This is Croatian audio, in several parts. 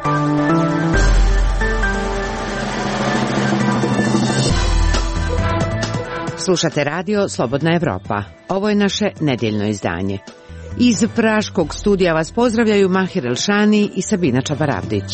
Slušate radio Slobodna Evropa. Ovo je naše nedjeljno izdanje. Iz praškog studija vas pozdravljaju Mahir Elšani i Sabina Čabaravdić.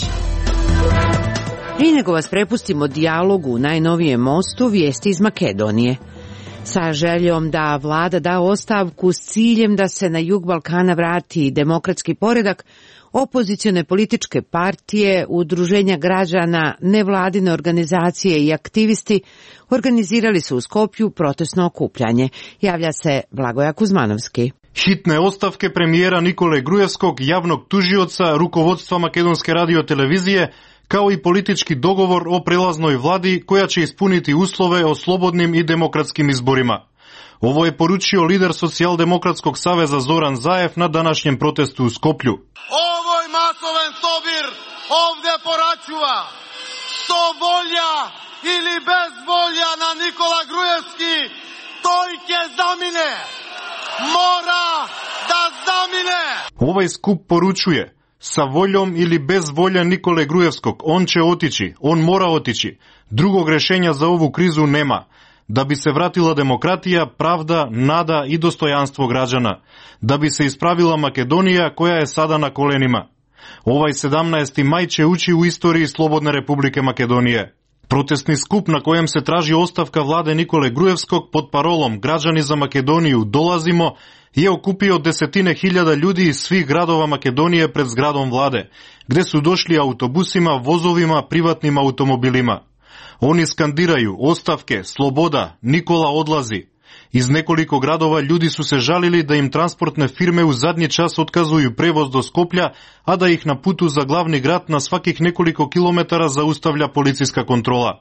Prije nego vas prepustimo dijalogu u najnovijem mostu, vijesti iz Makedonije. Sa željom da vlada da ostavku s ciljem da se na jug Balkana vrati demokratski poredak, opozicione političke partije, udruženja građana, nevladine organizacije i aktivisti organizirali su u Skopju protestno okupljanje. Javlja se Blagoja Kuzmanovski. Hitne ostavke premijera Nikole Grujevskog, javnog tužioca, rukovodstva Makedonske radiotelevizije, kao i politički dogovor o prelaznoj vladi koja će ispuniti uslove o slobodnim i demokratskim izborima. Ovo je poručio lider Socijaldemokratskog saveza Zoran Zaev na današnjem protestu u Skoplju. Ovoj masoven sobir ovdje poračuva što volja ili bez volja na Nikola Grujevski, tojke zamine, mora da zamine. Ovaj skup poručuje: sa voljom ili bez volja Nikole Grujevskog, on će otići, on mora otići. Drugog rješenja za ovu krizu nema. Da bi se vratila demokratija, pravda, nada i dostojanstvo građana. Da bi se ispravila Makedonija koja je sada na kolenima. Ovaj 17. maj će ući u istoriji Slobodne Republike Makedonije. Protestni skup na kojem se traži ostavka vlade Nikole Grujevskog pod parolom Građani za Makedoniju dolazimo je okupio desetine hiljada ljudi iz svih gradova Makedonije pred zgradom vlade, gdje su došli autobusima, vozovima, privatnim automobilima. Oni skandiraju ostavke, sloboda, Nikola odlazi. Iz nekoliko gradova ljudi su se žalili da im transportne firme u zadnji čas otkazuju prevoz do Skoplja, a da ih na putu za glavni grad na svakih nekoliko kilometara zaustavlja policijska kontrola.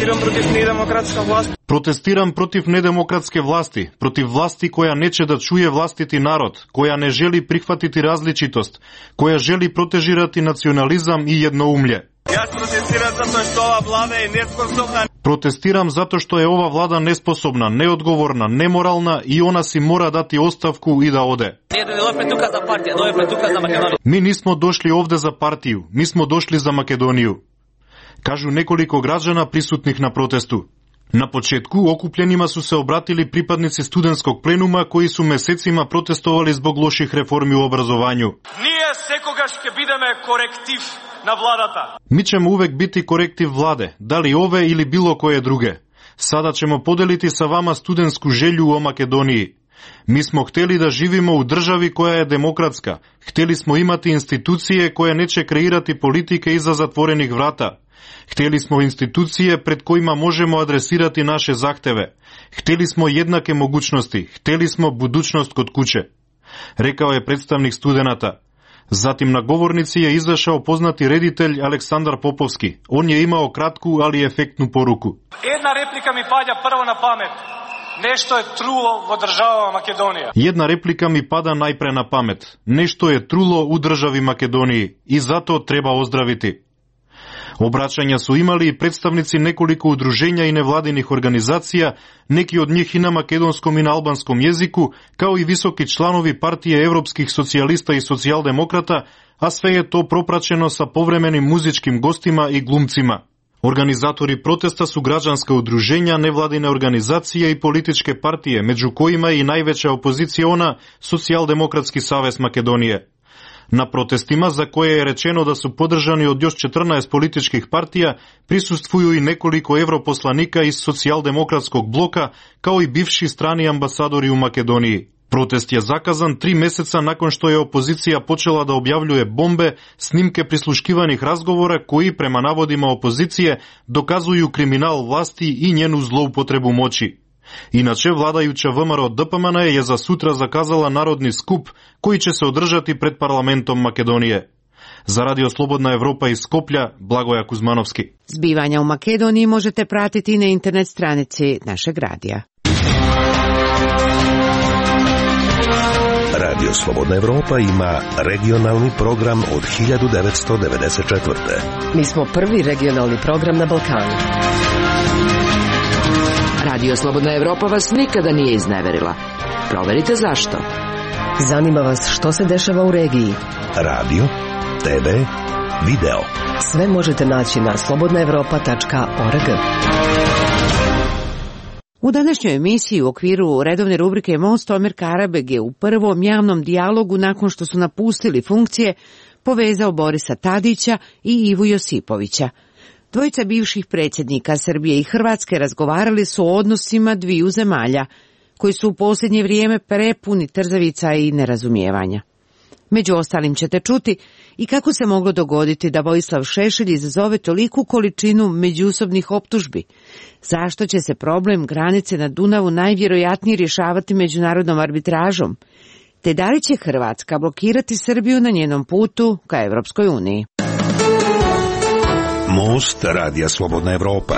Protestiram protiv nedemokratske vlasti, protiv vlasti koja neće da čuje vlastiti narod, koja ne želi prihvatiti različitost, koja želi protežirati nacionalizam i jednoumlje. Protestiram zato što je ova vlada nesposobna, neodgovorna, nemoralna i ona si mora dati ostavku i da ode. Mi nismo došli ovdje za partiju, mi smo došli za Makedoniju, kažu nekoliko građana prisutnih na protestu. Na početku okupljenima su se obratili pripadnici studentskog plenuma koji su mesecima protestovali zbog loših reformi u obrazovanju. Nije sekogaš ke bideme korektiv na vladata. Mi ćemo uvek biti korektiv vlade, da li ove ili bilo koje druge. Sada ćemo podeliti sa vama studentsku želju o Makedoniji. Mi smo htjeli da živimo u državi koja je demokratska. Htjeli smo imati institucije koje neće kreirati politike iza zatvorenih vrata. Htjeli smo institucije pred kojima možemo adresirati naše zahteve. Htjeli smo jednake mogućnosti. Htjeli smo budućnost kod kuće, rekao je predstavnik studenata. Zatim na govornici je izašao poznati reditelj Aleksandar Popovski. On je imao kratku, ali efektnu poruku. Jedna replika mi pada prvo na pamet. Nešto je trulo u država Makedonija. Jedna replika mi pada najpre na pamet. Nešto je trulo u državi Makedoniji i zato treba ozdraviti. Obraćanja su imali i predstavnici nekoliko udruženja i nevladinih organizacija, neki od njih i na makedonskom i na albanskom jeziku, kao i visoki članovi partije evropskih socijalista i socijaldemokrata, a sve je to propraćeno sa povremenim muzičkim gostima i glumcima. Organizatori protesta su građanska udruženja, nevladine organizacije i političke partije, među kojima je i najveća opoziciona Socijaldemokratski savez Makedonije. Na protestima, za koje je rečeno da su podržani od još 14 političkih partija, prisustvuju i nekoliko europoslanika iz socijaldemokratskog bloka, kao i bivši strani ambasadori u Makedoniji. Protest je zakazan 3 mjeseca nakon što je opozicija počela da objavljuje bombe, snimke prisluškivanih razgovora koji, prema navodima opozicije, dokazuju kriminal vlasti i njenu zloupotrebu moći. Inače, vladajuća VMRO DPMN je za sutra zakazala narodni skup koji će se održati pred parlamentom Makedonije. Za Radio Slobodna Evropa iz Skoplja, Blagoja Kuzmanovski. Zbivanja u Makedoniji možete pratiti na internet stranici našeg radija. Radio Slobodna Evropa ima regionalni program od 1994. Mi smo prvi regionalni program na Balkanu. Radio Slobodna Evropa vas nikada nije izneverila. Proverite zašto. Zanima vas što se dešava u regiji. Radio, TV, video. Sve možete naći na slobodnaevropa.org. U današnjoj emisiji u okviru redovne rubrike Most Omer Karabeg je u prvom javnom dijalogu nakon što su napustili funkcije povezao Borisa Tadića i Ivu Josipovića. Dvojica bivših predsjednika Srbije i Hrvatske razgovarali su o odnosima dviju zemalja, koji su u posljednje vrijeme prepuni trzavica i nerazumijevanja. Među ostalim ćete čuti i kako se moglo dogoditi da Vojislav Šešelj izazove toliku količinu međusobnih optužbi, zašto će se problem granice na Dunavu najvjerojatnije rješavati međunarodnom arbitražom, te da li će Hrvatska blokirati Srbiju na njenom putu ka Evropskoj uniji. Most Radija Slobodna Evropa.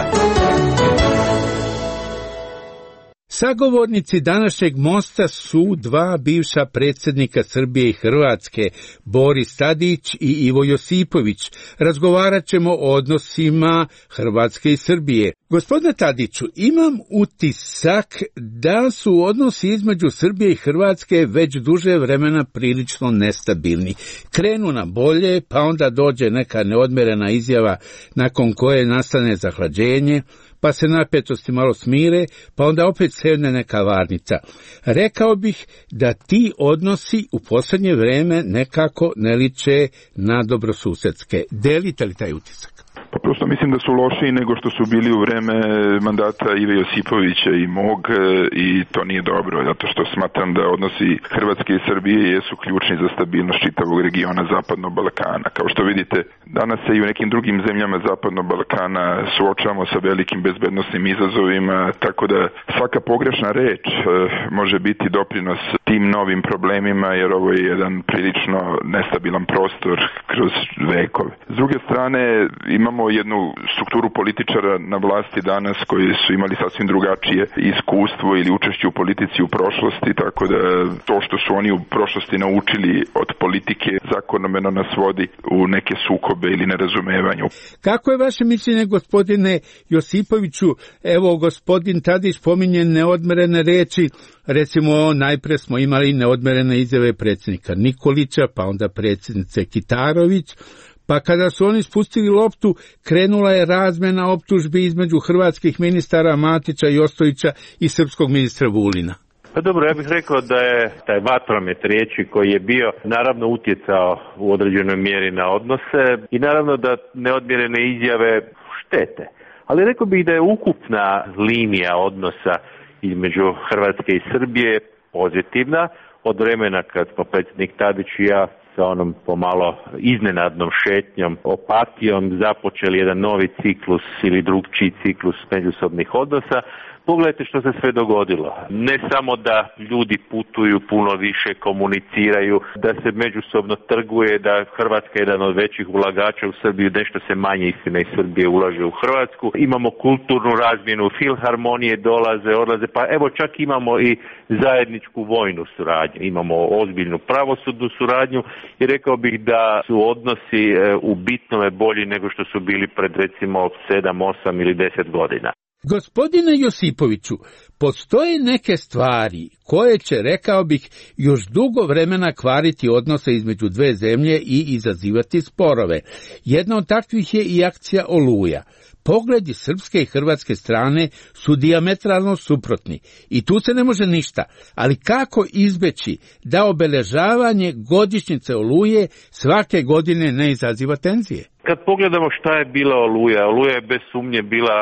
Sagovornici današnjeg mosta su dva bivša predsjednika Srbije i Hrvatske, Boris Tadić i Ivo Josipović. Razgovarat ćemo o odnosima Hrvatske i Srbije. Gospodine Tadiću, imam utisak da su odnosi između Srbije i Hrvatske već duže vremena prilično nestabilni. Krenu na bolje, pa onda dođe neka neodmerena izjava nakon koje nastane zahlađenje, pa se napetosti malo smire, pa onda opet sedne neka varnica. Rekao bih da ti odnosi u posljednje vrijeme nekako ne liče na dobrosusedske. Delite li taj utisak? Pa prosto mislim da su lošiji nego što su bili u vreme mandata Ive Josipovića i mog, i to nije dobro, zato što smatram da odnosi Hrvatske i Srbije jesu ključni za stabilnost čitavog regiona Zapadnog Balkana. Kao što vidite, danas se i u nekim drugim zemljama Zapadnog Balkana suočavamo sa velikim bezbednosnim izazovima, tako da svaka pogrešna reč može biti doprinos tim novim problemima, jer ovo je jedan prilično nestabilan prostor kroz vekove. S druge strane, imamo jednu strukturu političara na vlasti danas koji su imali sasvim drugačije iskustvo ili učešće u politici u prošlosti, tako da to što su oni u prošlosti naučili od politike zakonomeno nas vodi u neke sukobe ili nerazumevanje. Kako je vaše mišljenje, gospodine Josipoviću? Evo, gospodin Tadić pominje neodmerene reči, recimo najpre smo imali neodmerene izjave predsjednika Nikolića, pa onda predsjednice Kitarović, pa kada su oni spustili loptu, krenula je razmjena optužbi između hrvatskih ministara Matića i Ostojića i srpskog ministra Vulina. Pa dobro, ja bih rekao da je taj vatromet riječi koji je bio naravno utjecao u određenoj mjeri na odnose i naravno da neodmjerene izjave štete. Ali rekao bih da je ukupna linija odnosa između Hrvatske i Srbije pozitivna od vremena kad smo predsjednik Tadić i ja sa onom pomalo iznenadnom šetnjom, opatijom započeli jedan novi ciklus ili drugčiji ciklus međusobnih odnosa. Pogledajte što se sve dogodilo. Ne samo da ljudi putuju puno više, komuniciraju, da se međusobno trguje, da Hrvatska je jedan od većih ulagača u Srbiju, nešto se manje istina iz Srbije ulaže u Hrvatsku. Imamo kulturnu razmjenu, filharmonije dolaze, odlaze, pa evo čak imamo i zajedničku vojnu suradnju. Imamo ozbiljnu pravosudnu suradnju i rekao bih da su odnosi u bitnome bolji nego što su bili pred recimo 7, 8 ili 10 godina. Gospodine Josipoviću, postoje neke stvari koje će, rekao bih, još dugo vremena kvariti odnose između dve zemlje i izazivati sporove. Jedna od takvih je i akcija Oluja. Pogledi srpske i hrvatske strane su dijametralno suprotni i tu se ne može ništa, ali kako izbeći da obeležavanje godišnjice Oluje svake godine ne izaziva tenzije? Kad pogledamo šta je bila Oluja, Oluja je bez sumnje bila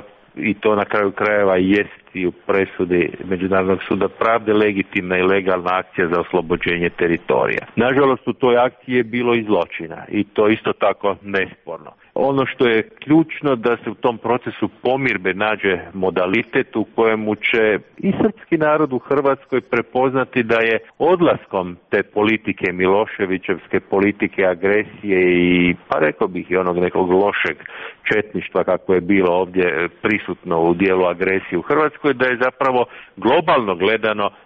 i to na kraju krajeva jest i u presudi Međunarodnog suda pravde legitimna i legalna akcija za oslobođenje teritorija. Nažalost, u toj akciji je bilo i zločina i to isto tako nesporno. Ono što je ključno da se u tom procesu pomirbe nađe modalitet u kojemu će i srpski narod u Hrvatskoj prepoznati da je odlaskom te politike Miloševićevske politike agresije i pa rekao bih i onog nekog lošeg četništva kako je bilo ovdje prisutno u dijelu agresije u Hrvatskoj, da je zapravo globalno gledano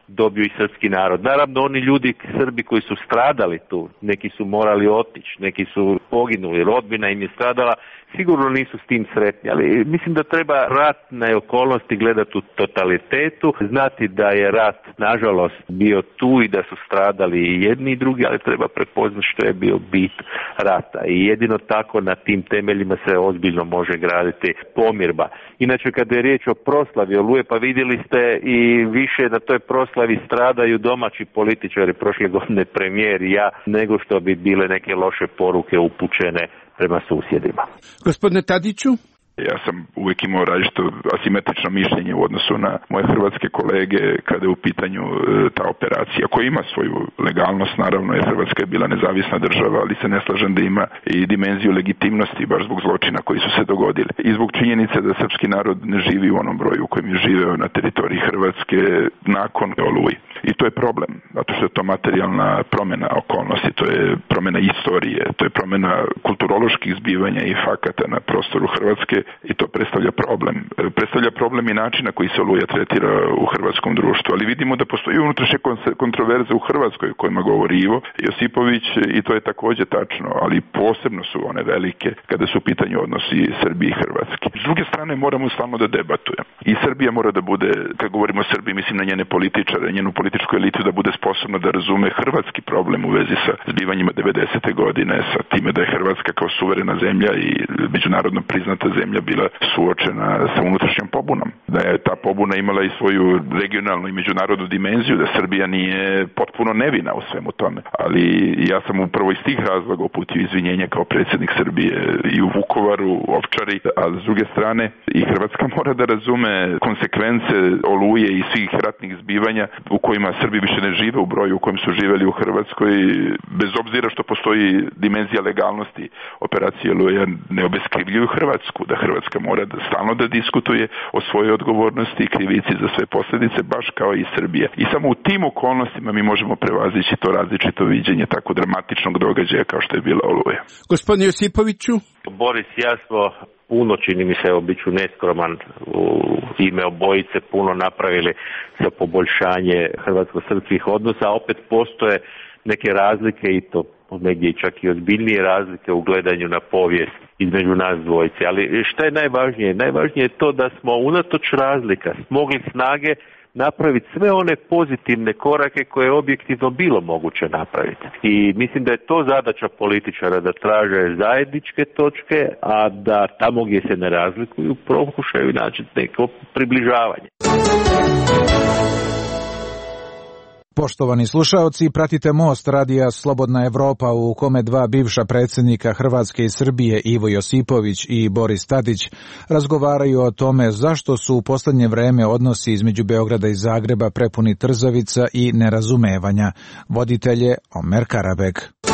dobio i srpski narod. Naravno, oni ljudi, Srbi koji su stradali tu, neki su morali otići, neki su poginuli, rodbina im je stradala, sigurno nisu s tim sretni, ali mislim da treba ratne okolnosti gledati u totalitetu, znati da je rat nažalost bio tu i da su stradali i jedni i drugi, ali treba prepoznati što je bio bit rata i jedino tako na tim temeljima se ozbiljno može graditi pomirba. Inače, kada je riječ o proslavi Oluje, pa vidjeli ste i više na toj proslavi stradaju domaći političari, prošle godine premijer i ja, nego što bi bile neke loše poruke upućene prema susjedima. Gospodine Tadiću? Ja sam uvijek imao različito asimetrično mišljenje u odnosu na moje hrvatske kolege kada je u pitanju ta operacija koja ima svoju legalnost, naravno jer Hrvatska je bila nezavisna država, ali se ne slažem da ima i dimenziju legitimnosti baš zbog zločina koji su se dogodili. I zbog činjenice da srpski narod ne živi u onom broju u kojem je živeo na teritoriji Hrvatske nakon Oluje. I to je problem, zato što je to materijalna promjena okolnosti, to je promjena istorije, to je promjena kulturoloških zbivanja i fakata na prostoru Hrvatske i to predstavlja problem. Predstavlja problem i načina koji se Oluja tretira u hrvatskom društvu, ali vidimo da postoji unutrašnje kontroverze u Hrvatskoj o kojima govori Ivo Josipović i to je također tačno, ali posebno su one velike kada su u pitanju odnosi Srbije i Hrvatske. S druge strane moramo stalno da debatujemo. I Srbija mora da bude, kad govorimo o Srbiji, mislim na njene političare, njenu političku elitu, da bude sposobna da razume hrvatski problem u vezi sa zbivanjima 90. godine, sa time da je Hrvatska kao suverena zemlja i međunarodno priznata zemlja bila suočena sa unutrašnjom pobunom. Da je ta pobuna imala i svoju regionalnu i međunarodnu dimenziju, da Srbija nije potpuno nevina u svemu tome. Ali ja sam upravo iz tih razloga uputio izvinjenje kao predsjednik Srbije i u Vukovaru, u Ovčari, a s druge strane i Hrvatska mora da razume konsekvence Oluje i svih ratnih zbivanja u kojima Srbi više ne žive u broju u kojem su živeli u Hrvatskoj, bez obzira što postoji dimenzija legalnosti operacije Oluja, ne obeskrivljuju Hrvatsku, da Hrvatska mora stalno da diskutuje o svojoj odgovornosti i krivici za sve posljedice, baš kao i Srbija. I samo u tim okolnostima mi možemo prevazići to različito viđenje tako dramatičnog događaja kao što je bila Oluja. Gospodine Josipoviću? Boris, ja smo puno, čini mi se, bit ću neskroman, u ime obojice puno napravili za poboljšanje hrvatsko-srpskih odnosa, a opet postoje neke razlike i to negdje čak i ozbiljnije razlike u gledanju na povijest između nas dvojice. Ali šta je najvažnije? Najvažnije je to da smo unatoč razlika smogli snage napraviti sve one pozitivne korake koje je objektivno bilo moguće napraviti. I mislim da je to zadaća političara, da traže zajedničke točke, a da tamo gdje se ne razlikuju pokušaju naći neko približavanje. Poštovani slušaoci, pratite Most radija Slobodna Evropa u kome dva bivša predsjednika Hrvatske i Srbije, Ivo Josipović i Boris Tadić, razgovaraju o tome zašto su u posljednje vreme odnosi između Beograda i Zagreba prepuni trzavica i nerazumevanja. Voditelj je Omer Karabek.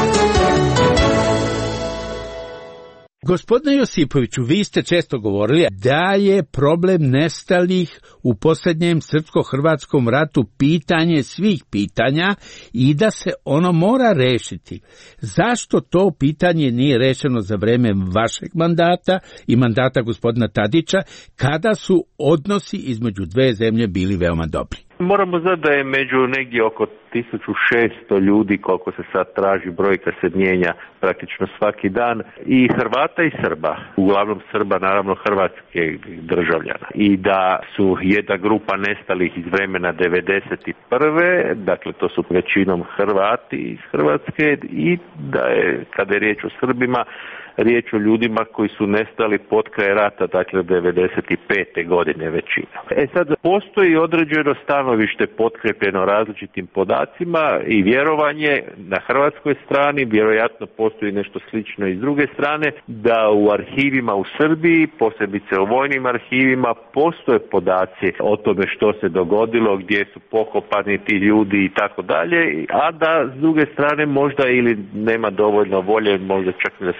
Gospodine Josipoviću, vi ste često govorili da je problem nestalih u posljednjem srpsko-hrvatskom ratu pitanje svih pitanja i da se ono mora rešiti. Zašto to pitanje nije rešeno za vreme vašeg mandata i mandata gospodina Tadića, kada su odnosi između dve zemlje bili veoma dobri? Moramo znati da je među negdje oko 1600 ljudi, koliko se sad traži, brojka se mijenja praktično svaki dan, i Hrvata i Srba, uglavnom Srba, naravno hrvatske državljana. I da su jedna grupa nestalih iz vremena 91. Dakle, to su većinom Hrvati iz Hrvatske, i da je, kada je riječ o Srbima, riječ o ljudima koji su nestali pod kraj rata, dakle 95. godine većina. Sad, postoji određeno stanovište potkrepljeno različitim podacima i vjerovanje na hrvatskoj strani, vjerojatno postoji nešto slično i s druge strane, da u arhivima u Srbiji, posebice u vojnim arhivima, postoje podaci o tome što se dogodilo, gdje su pokopani ti ljudi i tako dalje, a da s druge strane možda ili nema dovoljno volje, možda čak da se potraži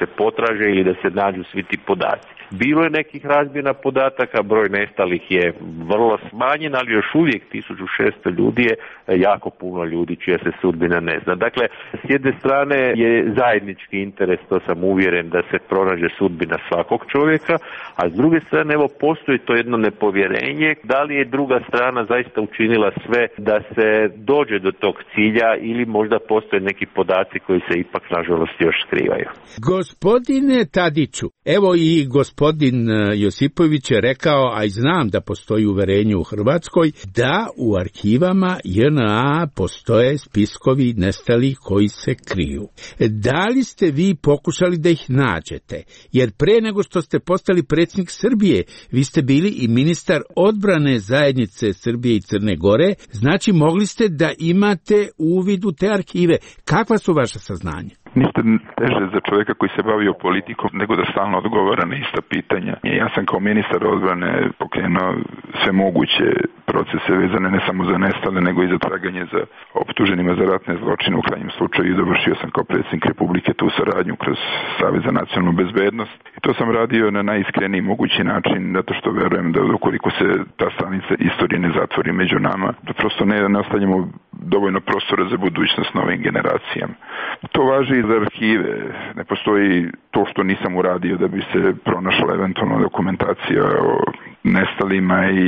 istraže ili da se nađu svi ti podaci. Bilo je nekih razmjena podataka, broj nestalih je vrlo smanjen, ali još uvijek 1600 ljudi je jako puno ljudi čija se sudbina ne zna. Dakle, s jedne strane je zajednički interes, to sam uvjeren, da se pronađe sudbina svakog čovjeka, a s druge strane, evo, postoji to jedno nepovjerenje, da li je druga strana zaista učinila sve da se dođe do tog cilja ili možda postoje neki podaci koji se ipak, nažalost, još skrivaju. Gospodine Tadiću, evo i gospodin Josipović je rekao, a i znam da postoji uverenje u Hrvatskoj, da u arhivama JNA postoje spiskovi nestalih koji se kriju. Da li ste vi pokušali da ih nađete? Jer pre nego što ste postali predsjednik Srbije, vi ste bili i ministar odbrane zajednice Srbije i Crne Gore, znači mogli ste da imate uvid u te arhive. Kakva su vaša saznanja? Niste teže za čovjeka koji se bavio politikom nego da stalno odgovara na ista pitanja. Ja sam kao ministar odbrane pokrenuo sve moguće procese vezane ne samo za nestale nego i za traganje za optuženima za ratne zločine u krajnjem slučaju i dovršio sam kao predsjednik Republike tu saradnju kroz Savez za nacionalnu bezbednost. I to sam radio na najiskreniji mogući način zato što verujem da ukoliko se ta stranica istorije ne zatvori među nama, da prosto ne ostavljamo dovoljno prostora za budućnost novim generacijama. To važi i za arhive. Ne postoji to što nisam uradio da bi se pronašla eventualno dokumentacija o nestalima i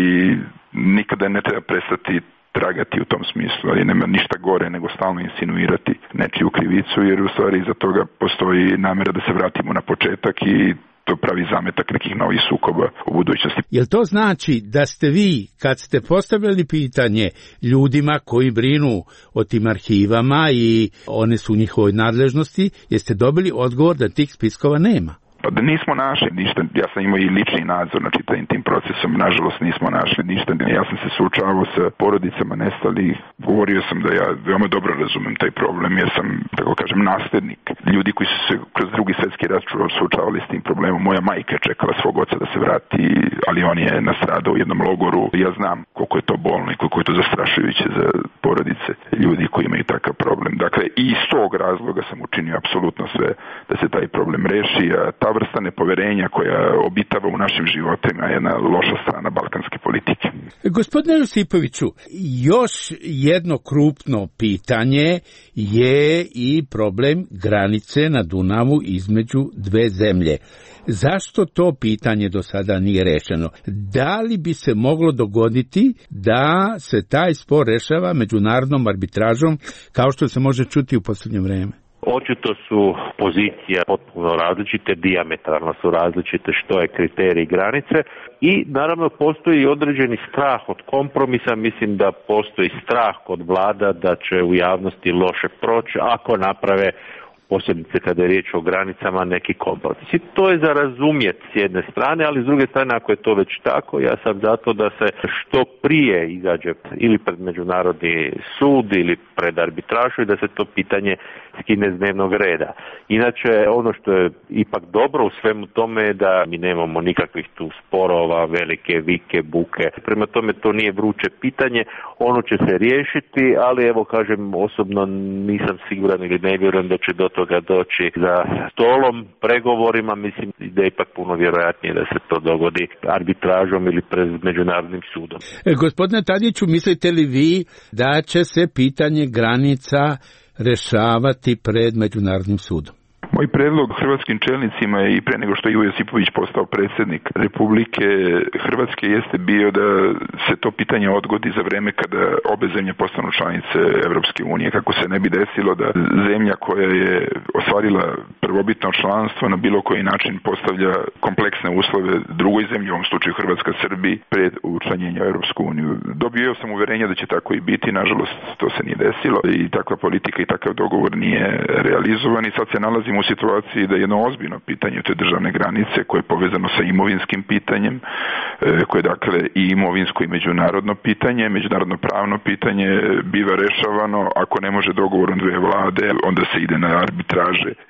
nikada ne treba prestati tragati u tom smislu, ali nema ništa gore nego stalno insinuirati nečiju krivicu, jer u stvari iza toga postoji namjera da se vratimo na početak i to pravi zametak nekih novih sukoba u budućnosti. Jel to znači da ste vi, kad ste postavljali pitanje ljudima koji brinu o tim arhivama i one su u njihovoj nadležnosti, jeste dobili odgovor da tih spiskova nema? Pa da nismo našli ništa, ja sam imao i lični nadzor nad čitavim tim procesom, nažalost nismo našli ništa. Ja sam se suočavao sa porodicama nestalih, govorio sam da ja veoma dobro razumem taj problem, jer sam, tako kažem, naslednik ljudi koji su se kroz Drugi svjetski rat suočavali s tim problemom. Moja majka je čekala svog oca da se vrati, ali on je nastradao u jednom logoru. Ja znam koliko je to bolno i koliko je to zastrašujuće za porodice ljudi koji imaju takav problem. Dakle, i iz tog razloga sam učinio apsolutno sve da se taj problem reši, a ta vrsta nepoverenja koja obitava u našim životima je jedna loša strana balkanske politike. Gospodine Josipoviću, još jedno krupno pitanje je i problem granice na Dunavu između dve zemlje. Zašto to pitanje do sada nije rešeno? Da li bi se moglo dogoditi da se taj spor rešava međunarodnom arbitražom, kao što se može čuti u posljednje vreme? Očito su pozicije potpuno različite, dijametralno su različite što je kriterij granice i naravno postoji određeni strah od kompromisa. Mislim da postoji strah kod vlada da će u javnosti loše proći ako naprave, posebice kada je riječ o granicama, neki kompromis. I to je za razumjeti s jedne strane, ali s druge strane, ako je to već tako, ja sam zato da se što prije izađe ili pred Međunarodni sud ili pred arbitražu i da se to pitanje skine s dnevnog reda. Inače, ono što je ipak dobro u svemu tome je da mi nemamo nikakvih tu sporova, velike vike, buke. Prema tome, to nije vruće pitanje, ono će se riješiti, ali evo kažem, osobno nisam siguran ili ne vjerujem da će do toga doći za stolom, pregovorima. Mislim da je ipak puno vjerojatnije da se to dogodi arbitražom ili pred Međunarodnim sudom. Gospodine Tadiću, mislite li vi da će se pitanje granica rešavati pred Međunarodnim sudom? Moj predlog hrvatskim čelnicima je i pre nego što je Ivo Josipović postao predsjednik Republike Hrvatske jeste bio da se to pitanje odgodi za vreme kada obe zemlje postanu članice Evropske unije, kako se ne bi desilo da zemlja koja je ostvarila prvobitno članstvo na bilo koji način postavlja kompleksne uslove drugoj zemlji, u ovom slučaju Hrvatska Srbiji, pred učlanjenjem u Evropsku uniju. Dobio sam uverenje da će tako i biti, nažalost to se nije desilo i takva politika i takav dogovor nije realizovan i sad se nalazimo u situaciji da je jedno ozbiljno pitanje te državne granice koje je povezano sa imovinskim pitanjem, koje je dakle i imovinsko i međunarodno pitanje, međunarodno pravno pitanje biva rešavano ako ne može dogovorom dvije vlade, onda se ide na arbitraže i na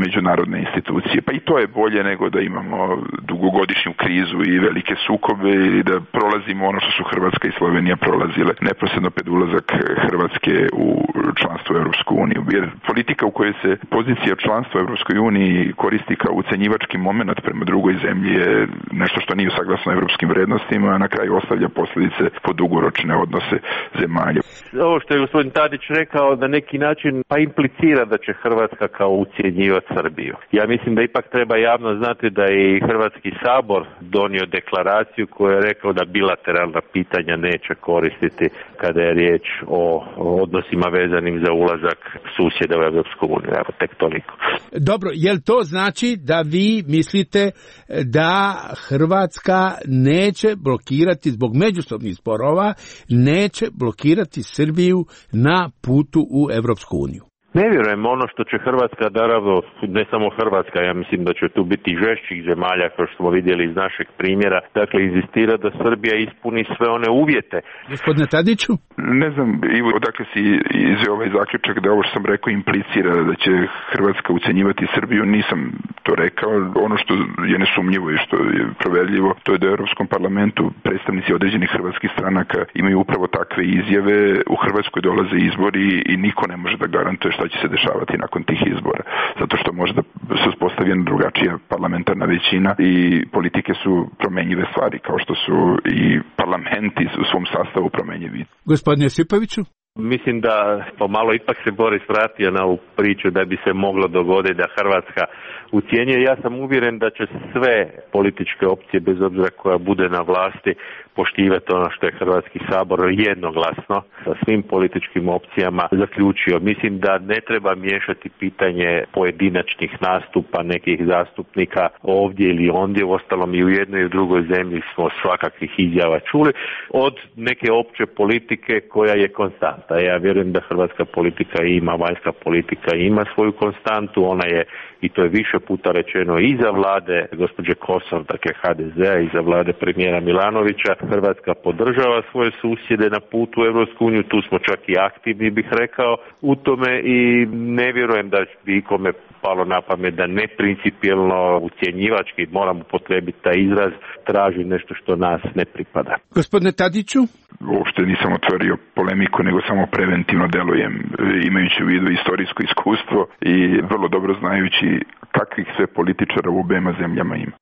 međunarodne institucije. Pa i to je bolje nego da imamo dugogodišnju krizu i velike sukobe i da prolazimo ono što su Hrvatska i Slovenija prolazile neposredno pred ulazak Hrvatske u članstvo u Europsku uniju. Jer politika u kojoj se pozicija članstva u Europskoj uniji koristi kao ucenjivački moment prema drugoj zemlji je nešto što nije saglasno europskim vrednostima, a na kraju ostavlja posljedice po dugoročne odnose zemalja. Ovo što je gospodin Tadić rekao na neki način pa implicira da će Hrvatska kao ucjenjivati Srbiju. Ja mislim da ipak treba javno znati da je i Hrvatski sabor donio deklaraciju koja je rekao da bilateralna pitanja neće koristiti kada je riječ o odnosima vezanim za ulazak susjeda u Europsku uniju. Evo, tek toliko. Dobro, jel to znači da vi mislite da Hrvatska neće blokirati zbog međusobnih sporova, neće blokirati Srbiju na putu u Europsku uniju? Ne vjerujem, ono što će Hrvatska, naravno, ne samo Hrvatska, ja mislim da će tu biti žešćih zemalja, kao što smo vidjeli iz našeg primjera, dakle, inzistira da Srbija ispuni sve one uvjete. Gospodine Tadiću? Ne znam, Ivo, odakle si izveo ovaj zaključak da ovo što sam rekao implicira da će Hrvatska ucenjivati Srbiju, nisam to rekao. Ono što je nesumnjivo i što je proverljivo, to je da u Europskom parlamentu predstavnici određenih hrvatskih stranaka imaju upravo takve izjave. U Hrvatskoj dolaze izbori i niko ne može da garantuje šta će se dešavati nakon tih izbora. Zato što može da se uspostavi drugačija parlamentarna većina i politike su promenjive stvari, kao što su i parlamenti u svom sastavu promenjivi. Gospodine Josipoviću? Mislim da pomalo ipak se Boris vratio na ovu priču da bi se moglo dogoditi da Hrvatska ucjenjuje. Ja sam uvjeren da će sve političke opcije, bez obzira koja bude na vlasti, poštivati ono što je Hrvatski sabor jednoglasno sa svim političkim opcijama zaključio. Mislim da ne treba miješati pitanje pojedinačnih nastupa nekih zastupnika ovdje ili ondje. Uostalom i u jednoj i u drugoj zemlji smo svakakvih izjava čuli od neke opće politike koja je konstanta. Ja vjerujem da hrvatska politika ima, vanjska politika ima svoju konstantu. Ona je, i to je više puta rečeno, i za vlade gospođe Kosor, dakle HDZ-a, i za vlade premijera Milanovića. Hrvatska podržava svoje susjede na putu u Europsku uniju, tu smo čak i aktivni, bih rekao, u tome, i ne vjerujem da bi ikome palo na pamet da neprincipijelno, ucjenjivački, moramo upotrijebiti taj izraz, traži nešto što nas ne pripada. Gospodine Tadiću? Uopšte nisam otvorio polemiku, nego samo preventivno delujem, imajući u vidu istorijsko iskustvo i vrlo dobro znajući kakvih sve političara u obema zemljama ima.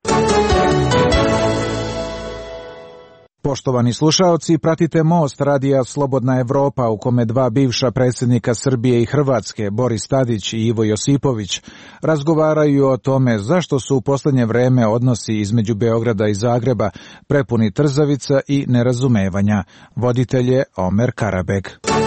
Poštovani slušaoci, pratite Most radija Slobodna Evropa, u kome dva bivša predsjednika Srbije i Hrvatske, Boris Tadić i Ivo Josipović, razgovaraju o tome zašto su u posljednje vreme odnosi između Beograda i Zagreba prepuni trzavica i nerazumevanja. Voditelj je Omer Karabeg.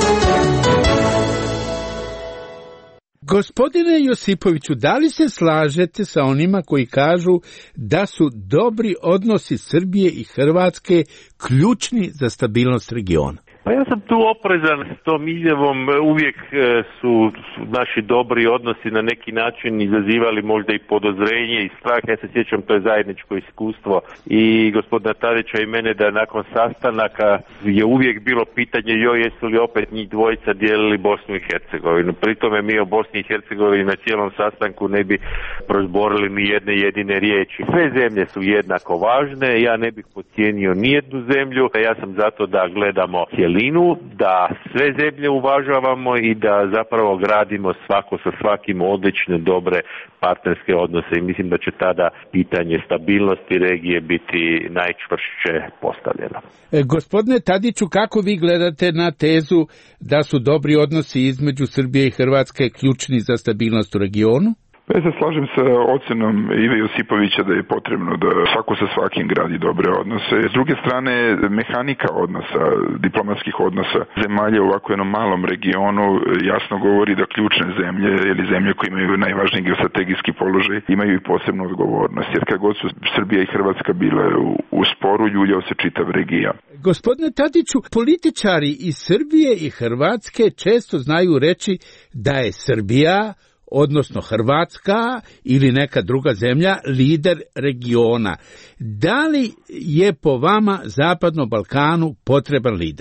Gospodine Josipoviću, da li se slažete sa onima koji kažu da su dobri odnosi Srbije i Hrvatske ključni za stabilnost regiona? Pa ja sam tu oprezan s tom izjavom. Uvijek su naši dobri odnosi na neki način izazivali možda i podozrenje i strah. Ja se sjećam, to je zajedničko iskustvo i gospodina Tadića i mene, da nakon sastanaka je uvijek bilo pitanje jesu li opet njih dvojica dijelili Bosnu i Hercegovinu. Pri tome mi o Bosni i Hercegovini na cijelom sastanku ne bi prozborili ni jedne jedine riječi. Sve zemlje su jednako važne, ja ne bih podcijenio nijednu zemlju. Ja sam zato da gledamo da sve zemlje uvažavamo i da zapravo gradimo svako sa svakim odlične, dobre partnerske odnose, i mislim da će tada pitanje stabilnosti regije biti najčvršće postavljeno. Gospodine Tadiću, kako vi gledate na tezu da su dobri odnosi između Srbije i Hrvatske ključni za stabilnost u regionu? Ja se slažem sa ocenom Ive Josipovića da je potrebno da svako sa svakim gradi dobre odnose. S druge strane, mehanika odnosa, diplomatskih odnosa zemalja u ovako jednom malom regionu jasno govori da ključne zemlje ili zemlje koje imaju najvažniji geostrategijski položaj imaju i posebnu odgovornost. Jer kad god su Srbija i Hrvatska bile u sporu, ljuljao se čitav regija. Gospodine Tadiću, političari iz Srbije i Hrvatske često znaju reći da je Srbija, odnosno Hrvatska ili neka druga zemlja, lider regiona. Da li je po vama Zapadnom Balkanu potreban lider?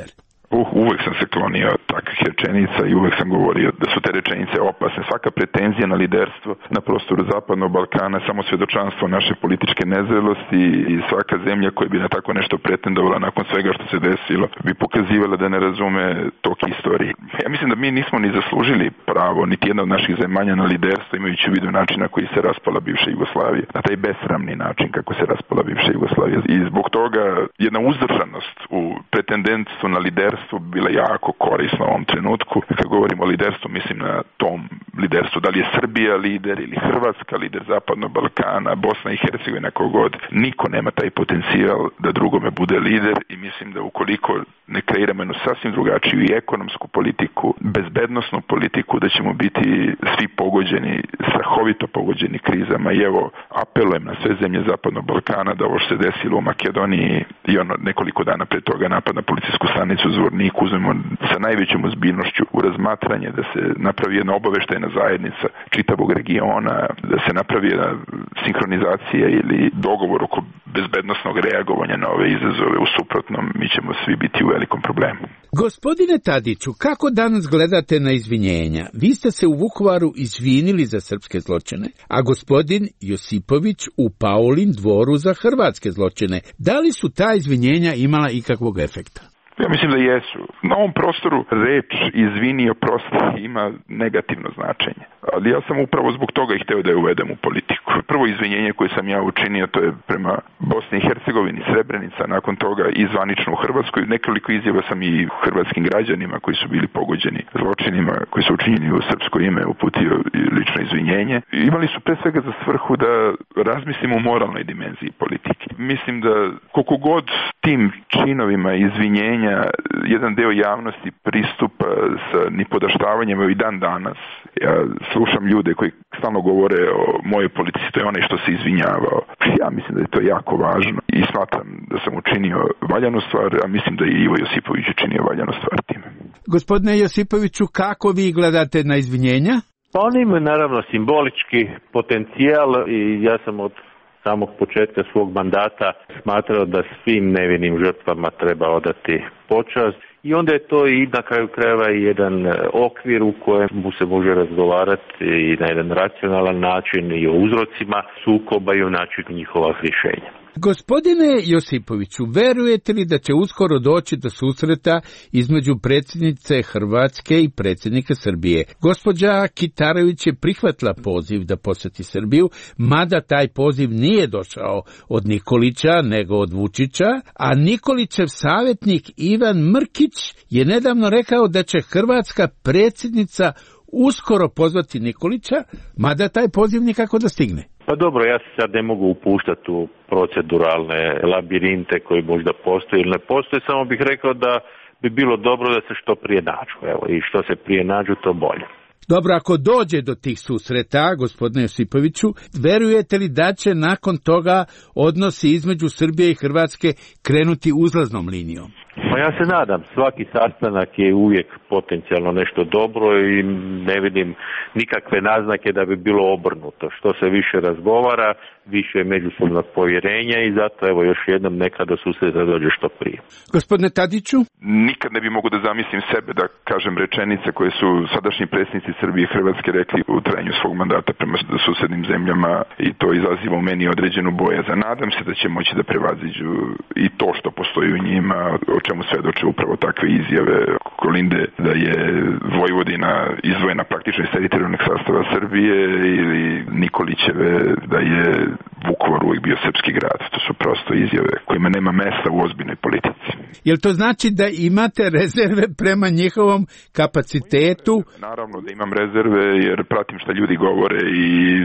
Uvek sam se klonio takvih rečenica i uvek sam govorio da su te rečenice opasne. Svaka pretenzija na liderstvo na prostoru Zapadnog Balkana samo svjedočanstvo naše političke nezrelosti i svaka zemlja koja bi na tako nešto pretendovala nakon svega što se desilo bi pokazivala da ne razume tok istorije. Ja mislim da mi nismo ni zaslužili pravo, niti jedna od naših zemalja na liderstvo, imajući u vidu načina koji se raspala bivša Jugoslavija, na taj besramni način kako se raspala bivša Jugoslavija. I zbog toga jedna uzdržanost u pretendentstvu na liderstvo bi bila jako korisna u ovom trenutku. Kad govorimo o liderstvu, mislim na tom liderstvu. Da li je Srbija lider ili Hrvatska lider Zapadnog Balkana, Bosna i Hercegovina, kogod. Niko nema taj potencijal da drugome bude lider i mislim da ukoliko ne kreiramo jednu sasvim drugačiju i ekonomsku politiku, bezbednosnu politiku, da ćemo biti svi pogođeni, strahovito pogođeni krizama. I evo, apelujem na sve zemlje Zapadnog Balkana da ovo što se desilo u Makedoniji i nekoliko dana pre toga napad na policijsku stanicu u Zvorniku uzmemo sa najvećom ozbiljnošću u razmatranje, da se napravi jedna obaveštajna zajednica čitavog regiona, da se napravi jedna sinhronizacija ili dogovor oko bezbednosnog reagovanja na ove izazove. U suprotnom, mi ćemo svi biti u velikom problemu. Gospodine Tadiću, kako danas gledate na izvinjenja? Vi ste se u Vukovaru izvinili za srpske zločine, a gospodin Josipović u Paulin dvoru za hrvatske zločine. Da li su ta izvinjenja imala ikakvog efekta? Ja mislim da jesu. Na ovom prostoru reč izvini i oprosti ima negativno značenje. Ali ja sam upravo zbog toga i hteo da je uvedem u politiku. Prvo izvinjenje koje sam ja učinio, to je prema Bosni i Hercegovini, Srebrenica, nakon toga i zvanično u Hrvatskoj. Nekoliko izjava sam i hrvatskim građanima koji su bili pogođeni zločinima koji su učinjeni u srpsko ime uputio lično izvinjenje. Imali su pre svega za svrhu da razmislimo o moralnoj dimenziji politike. Mislim da koliko god tim činovima izvinjenja jedan deo javnosti pristupa sa nipodaštavanjem i dan danas. Ja slušam ljude koji stalno govore o mojoj politici, to je onaj što se izvinjavao. Ja mislim da je to jako važno i smatram da sam učinio valjanu stvar, a mislim da je Ivo Josipović učinio valjanu stvar time. Gospodine Josipoviću, kako vi gledate na izvinjenja? Pa oni imaju naravno simbolički potencijal i ja sam od samog početka svog mandata smatrao da svim nevinim žrtvama treba odati počast i onda je to i na kraju krajeva jedan okvir u kojemu se može razgovarati i na jedan racionalan način i o uzrocima sukoba i o načinu njihova rješenja. Gospodine Josipoviću, verujete li da će uskoro doći do susreta između predsjednice Hrvatske i predsjednika Srbije? Gospođa Kitarović je prihvatila poziv da posjeti Srbiju, mada taj poziv nije došao od Nikolića, nego od Vučića, a Nikolićev savjetnik Ivan Mrkić je nedavno rekao da će hrvatska predsjednica uskoro pozvati Nikolića, mada taj poziv nikako da stigne. Pa dobro, ja se sad ne mogu upuštati u proceduralne labirinte koji možda postoje ili ne postoje, samo bih rekao da bi bilo dobro da se što prije nađu. Evo, i što se prije nađu, to bolje. Dobro, ako dođe do tih susreta, gospodine Josipoviću, verujete li da će nakon toga odnosi između Srbije i Hrvatske krenuti uzlaznom linijom? Pa ja se nadam, svaki sastanak je uvijek potencijalno nešto dobro i ne vidim nikakve naznake da bi bilo obrnuto. Što se više razgovara, više je međusobnog povjerenja i zato evo još jednom neka do susreta dođe što prije. Gospodine Tadiću? Nikad ne bi mogu da zamislim sebe da kažem rečenice koje su sadašnji predsjednici Srbije i Hrvatske rekli u trajanju svog mandata prema susednim zemljama i to izaziva u meni određenu bojazan. Nadam se da će moći da prevaziđu i to što postoji u njima, o čemu svedoče upravo takve izjave Kolinde da je Vojvodina izdvojena praktično iz teritorijalnog sastava Srbije ili Nikolićeve da je Vukovar uvijek bio srpski grad. To su prosto izjave kojima nema mesta u ozbiljnoj politici. Jel to znači da imate rezerve prema njihovom kapacitetu? Naravno da imam rezerve jer pratim šta ljudi govore i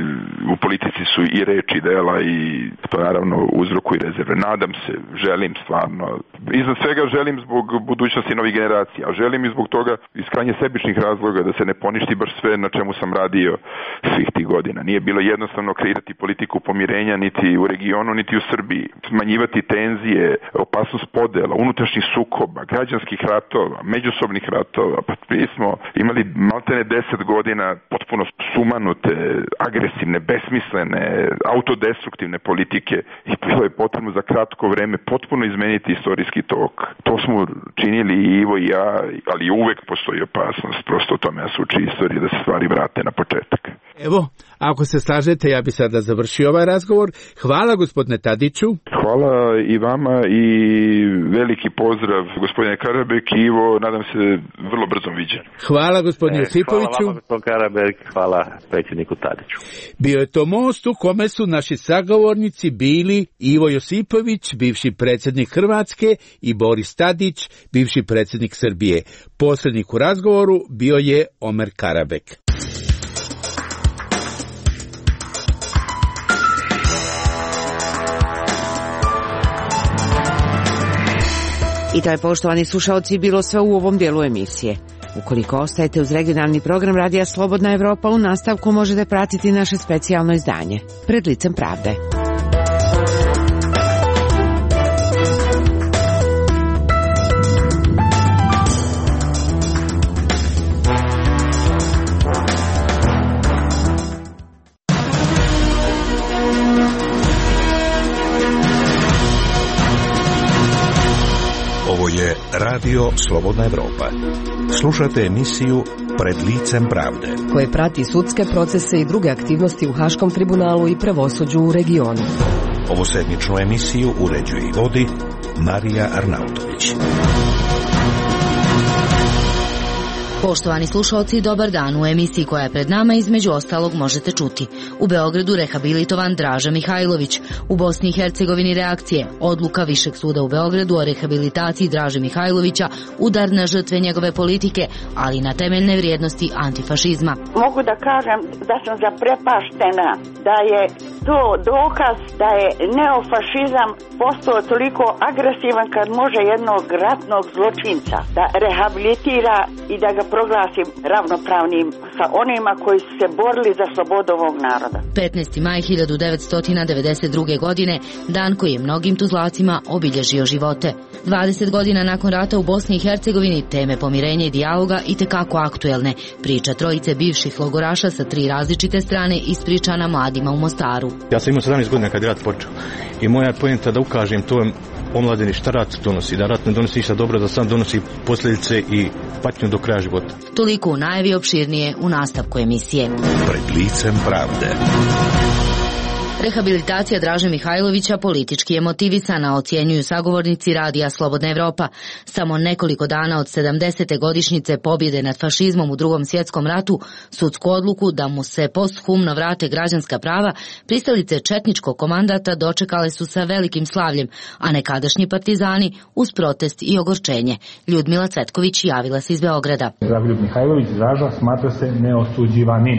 u politici su i reči i dela i to naravno uzrokuje rezerve. Nadam se, želim stvarno. Iznad svega želim zbog budućnosti novih generacija, a želim i zbog toga iz krajnje sebičnih razloga da se ne poništi baš sve na čemu sam radio svih tih godina. Nije bilo jednostavno kreirati politiku pomirenja, niti u regionu, niti u Srbiji. Smanjivati tenzije, opasnost podela, unutrašnjih sukoba, građanskih ratova, međusobnih ratova. Pa mi smo imali maltene 10 godina potpuno sumanute, agresivne, besmislene, autodestruktivne politike i bilo je potrebno za kratko vreme potpuno izmeniti istorijski tok. To smo činili i Ivo i ja, ali uvek postoji opasnost. Prosto o tome nas uči istorija da se stvari vrate na početak. Evo, ako se slažete, ja bi sada završio ovaj razgovor. Hvala gospodine Tadiću. Hvala i vama i veliki pozdrav gospodine Karabek i Ivo, nadam se vrlo brzom viđenju. Hvala gospodinu Josipoviću. Hvala vama gospodin Karabek, hvala predsjedniku Tadiću. Bio je to most u kome su naši sagovornici bili Ivo Josipović, bivši predsjednik Hrvatske, i Boris Tadić, bivši predsjednik Srbije. Posrednik u razgovoru bio je Omer Karabek. I to je, poštovani slušaoci, bilo sve u ovom dijelu emisije. Ukoliko ostajete uz regionalni program Radija Slobodna Evropa, u nastavku možete pratiti naše specijalno izdanje Pred licem pravde. Ovo je Radio Slobodna Evropa. Slušate emisiju Pred licem pravde, koje prati sudske procese i druge aktivnosti u Haškom tribunalu i pravosuđu u regionu. Ovu sedmičnu emisiju uređuje i vodi Marija Arnautović. Poštovani slušalci, dobar dan. U emisiji koja je pred nama između ostalog možete čuti: u Beogradu rehabilitovan Draža Mihajlović, u Bosni i Hercegovini reakcije, odluka Višeg suda u Beogradu o rehabilitaciji Draže Mihajlovića, udar na žrtve njegove politike, ali i na temeljne vrijednosti antifašizma. Mogu da kažem da sam zaprepaštena da je to dokaz da je neofašizam postao toliko agresivan kad može jednog ratnog zločinca da rehabilitira i da ga proglasi ravnopravnim sa onima koji su se borili za slobodu ovog naroda. 15. maj 1992. godine, dan koji je mnogim tuzlacima obilježio živote. 20 godina nakon rata u Bosni i Hercegovini, teme pomirenja i dijaloga itekako aktuelne. Priča trojice bivših logoraša sa 3 različite strane ispričana mladima u Mostaru. Ja sam imao 17 godina kad je rat počeo i moja poenta da ukažem to omladini šta rat donosi, da rat ne donosi ništa dobro, da sam donosi posljedice i patnju do kraja života. Toliko u najavi, opširnije u nastavku emisije. Pred licem pravde. Rehabilitacija Draže Mihajlovića politički je motivisana, ocjenjuju sagovornici Radija Slobodna Evropa. Samo nekoliko dana od 70. godišnjice pobjede nad fašizmom u Drugom svjetskom ratu, sudsku odluku da mu se posthumno vrate građanska prava, pristalice četničkog komandata dočekale su sa velikim slavljem, a nekadašnji partizani uz protest i ogorčenje. Ljudmila Cvetković javila se iz Beograda. Dragoljub Mihajlović, Draža, smatra se neosuđivanim.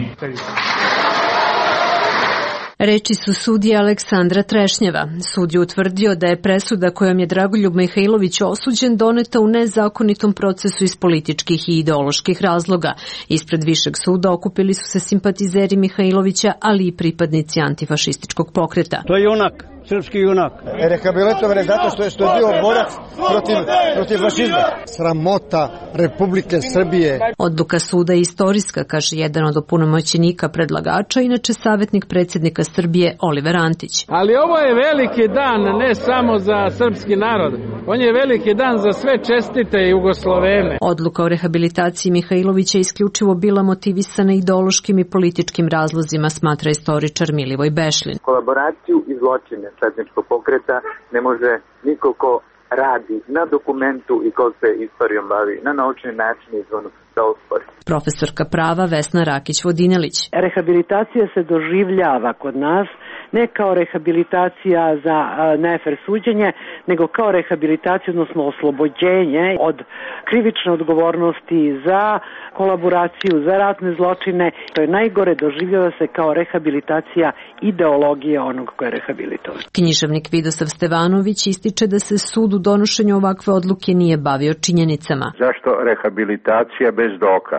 Reči su sudije Aleksandra Trešnjeva. Sud je utvrdio da je presuda kojom je Dragoljub Mihajlović osuđen doneta u nezakonitom procesu iz političkih i ideoloških razloga. Ispred Višeg suda okupili su se simpatizeri Mihajlovića, ali i pripadnici antifašističkog pokreta. To je junak, srpski junak. Rehabilitovan je zato što je bio borac protiv fašizma. Sramota Republike Srbije. Odluka suda je istorijska, kaže jedan od opunomoćenika predlagača, inače savjetnik predsjednika Srbije Oliver Antić. Ali ovo je veliki dan ne samo za srpski narod. On je veliki dan za sve čestite Jugoslovene. Odluka o rehabilitaciji Mihajlovića isključivo bila motivisana ideološkim i političkim razlozima, smatra istoričar Milivoj Bešlin. Kolaboraciju i zločine četničkog pokreta ne može niko ko radi na dokumentu i ko se istorijom bavi na naučni način izvan da ospori. Profesorka prava Vesna Rakić-Vodinelić. Rehabilitacija se doživljava kod nas ne kao rehabilitacija za nefer suđenje, nego kao rehabilitacija, odnosno oslobođenje od krivične odgovornosti za kolaboraciju, za ratne zločine. To je najgore, doživljava se kao rehabilitacija ideologije onog koje je rehabilitovan. Književnik Vidosav Stevanović ističe da se sud u donošenju ovakve odluke nije bavio činjenicama. Zašto rehabilitacija bez dokaza?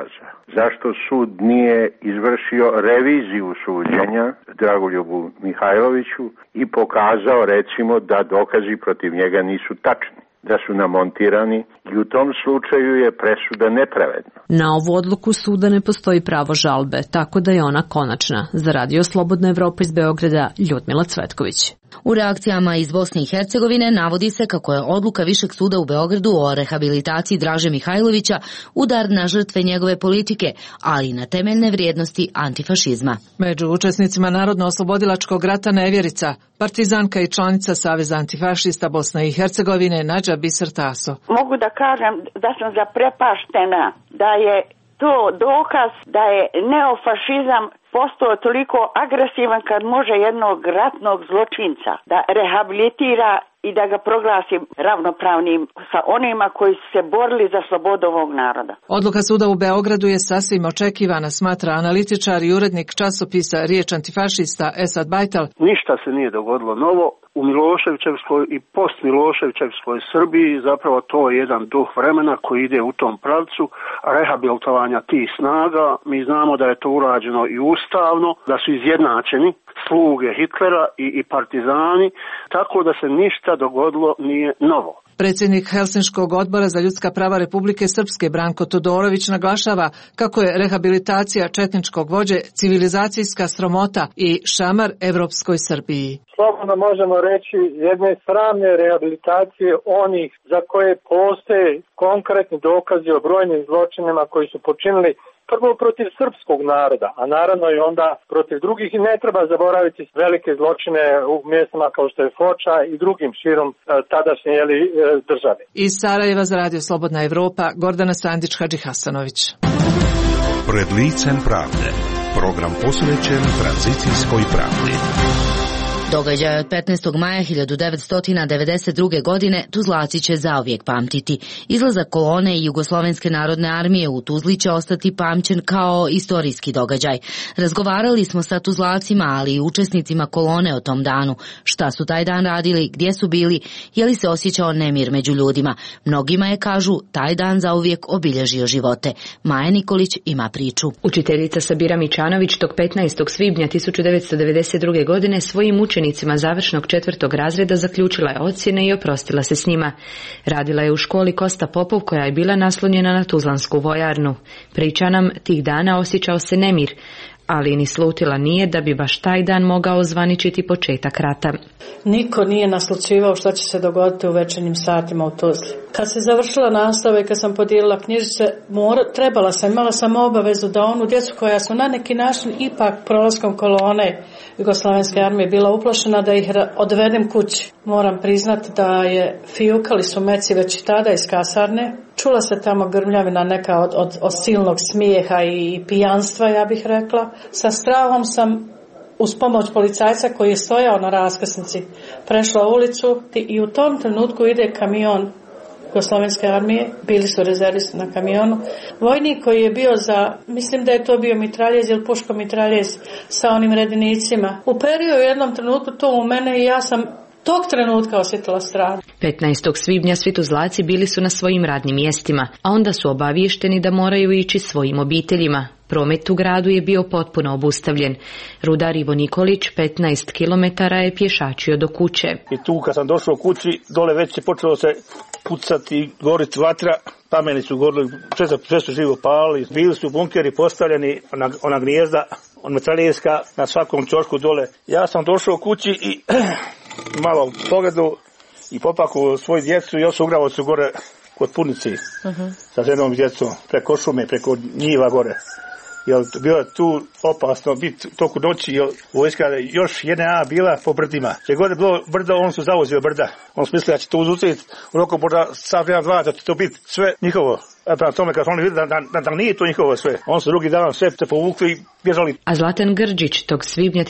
zašto sud nije izvršio reviziju suđenja Dragoljubu Mihajloviću i pokazao recimo da dokazi protiv njega nisu tačni, da su namontirani i u tom slučaju je presuda nepravedna. Na ovu odluku suda ne postoji pravo žalbe, tako da je ona konačna. Za Radio Slobodna Evropa iz Beograda, Ljudmila Cvetković. U reakcijama iz Bosne i Hercegovine navodi se kako je odluka Višeg suda u Beogradu o rehabilitaciji Draže Mihajlovića udar na žrtve njegove politike, ali i na temeljne vrijednosti antifašizma. Među učesnicima Narodno-oslobodilačkog rata nevjerica, partizanka i članica Saveza antifašista Bosne i Hercegovine Nađa Bisser Taso. Mogu da kažem da sam zaprepaštena, da je to dokaz da je neofašizam postao toliko agresivan kad može jednog ratnog zločinca da rehabilitira i da ga proglasi ravnopravnim sa onima koji su se borili za slobodu ovog naroda. Odluka suda u Beogradu je sasvim očekivana, smatra analitičar i urednik časopisa Riječ antifašista Esad Bajtal. Ništa se nije dogodilo novo. U Miloševićevskoj i post-Miloševićevskoj Srbiji zapravo to je jedan duh vremena koji ide u tom pravcu rehabilitovanja tih snaga. Mi znamo da je to urađeno i ustavno, da su izjednačeni sluge Hitlera i partizani, tako da se ništa dogodilo nije novo. Predsjednik Helsinškog odbora za ljudska prava Republike Srpske Branko Todorović naglašava kako je rehabilitacija četničkog vođe civilizacijska sramota i šamar evropskoj Srbiji. Slobodno možemo reći jedne sramne rehabilitacije onih za koje postoje konkretni dokazi o brojnim zločinima koji su počinili prvo protiv srpskog naroda, a naravno i onda protiv drugih, i ne treba zaboraviti velike zločine u mjestima kao što je Foča i drugim širom tadašnje države. Iz Sarajeva za Radio Slobodna Evropa, Gordana Sandić-Hadži Hasanović. Pred licem pravde, program posvećen tranzicijskoj pravdi. Događaj od 15. maja 1992. godine Tuzlaci će zauvijek pamtiti. Izlazak kolone i Jugoslovenske narodne armije u Tuzli će ostati pamćen kao istorijski događaj. Razgovarali smo sa Tuzlacima, ali i učesnicima kolone o tom danu. Šta su taj dan radili, gdje su bili, je li se osjećao nemir među ljudima. Mnogima je, kažu, taj dan zauvijek obilježio živote. Maja Nikolić ima priču. Učiteljica Sabira Mičanović tog 15. svibnja 1992. godine svojim učenicima završnog 4. razreda zaključila je ocjene i oprostila se s njima. Radila je u školi Kosta Popov koja je bila naslonjena na Tuzlansku vojarnu. Priča nam, tih dana osjećao se nemir, ali ni slutila nije da bi baš taj dan mogao zvaničiti početak rata. Niko nije naslućivao što će se dogoditi u večernjim satima u Tuzli. Kad se završila nastava i kad sam podijelila knjižice, imala sam obavezu da onu djecu koja su na neki način ipak prolaskom kolone Jugoslovenske armije bila uplašena, da ih odvedem kući. Moram priznati da je fijukali su meci već i tada iz kasarne. Čula se tamo grmljavina neka od silnog smijeha i pijanstva, ja bih rekla. Sa strahom sam uz pomoć policajca koji je stojao na raskrsnici prešla ulicu i u tom trenutku ide kamion Jugoslovenske armije, bili su rezervisti na kamionu. Vojnik koji je bio mislim da je to bio mitraljez ili puško mitraljez sa onim redenicima, uperio u jednom trenutku to u mene i ja sam tog trenutka osjetila strah. 15. svibnja svi Tuzlaci bili su na svojim radnim mjestima, a onda su obaviješteni da moraju ići svojim obiteljima. Promet u gradu je bio potpuno obustavljen. Rudar Ivo Nikolić 15 kilometara je pješačio do kuće. I tu kad sam došao kući, dole već je počelo se pucati, goriti vatra, pameni su gorili, sve su živo palili, bili su bunkeri postavljeni, ona gnijezda, metraljeska na svakom ćošku dole. Ja sam došao kući i malo pogledu i popakao svoju djecu i još ugrao su gore kod Punici sa ženom djecom, preko šume, preko njiva gore. Jer bilo je tu opasno biti toku noći, jer vojska još jedna bila po brdima. Če god je bilo brdo, on su zauzio brda. On su mislili da će to uzeti u roku možda sad jedan dva, da će to biti sve njihovo. Prema tome kad su oni vidjeli da nije to njihovo sve. On su drugi dan sve se povukli i bježali. A Zlatan Grđić tog svibnja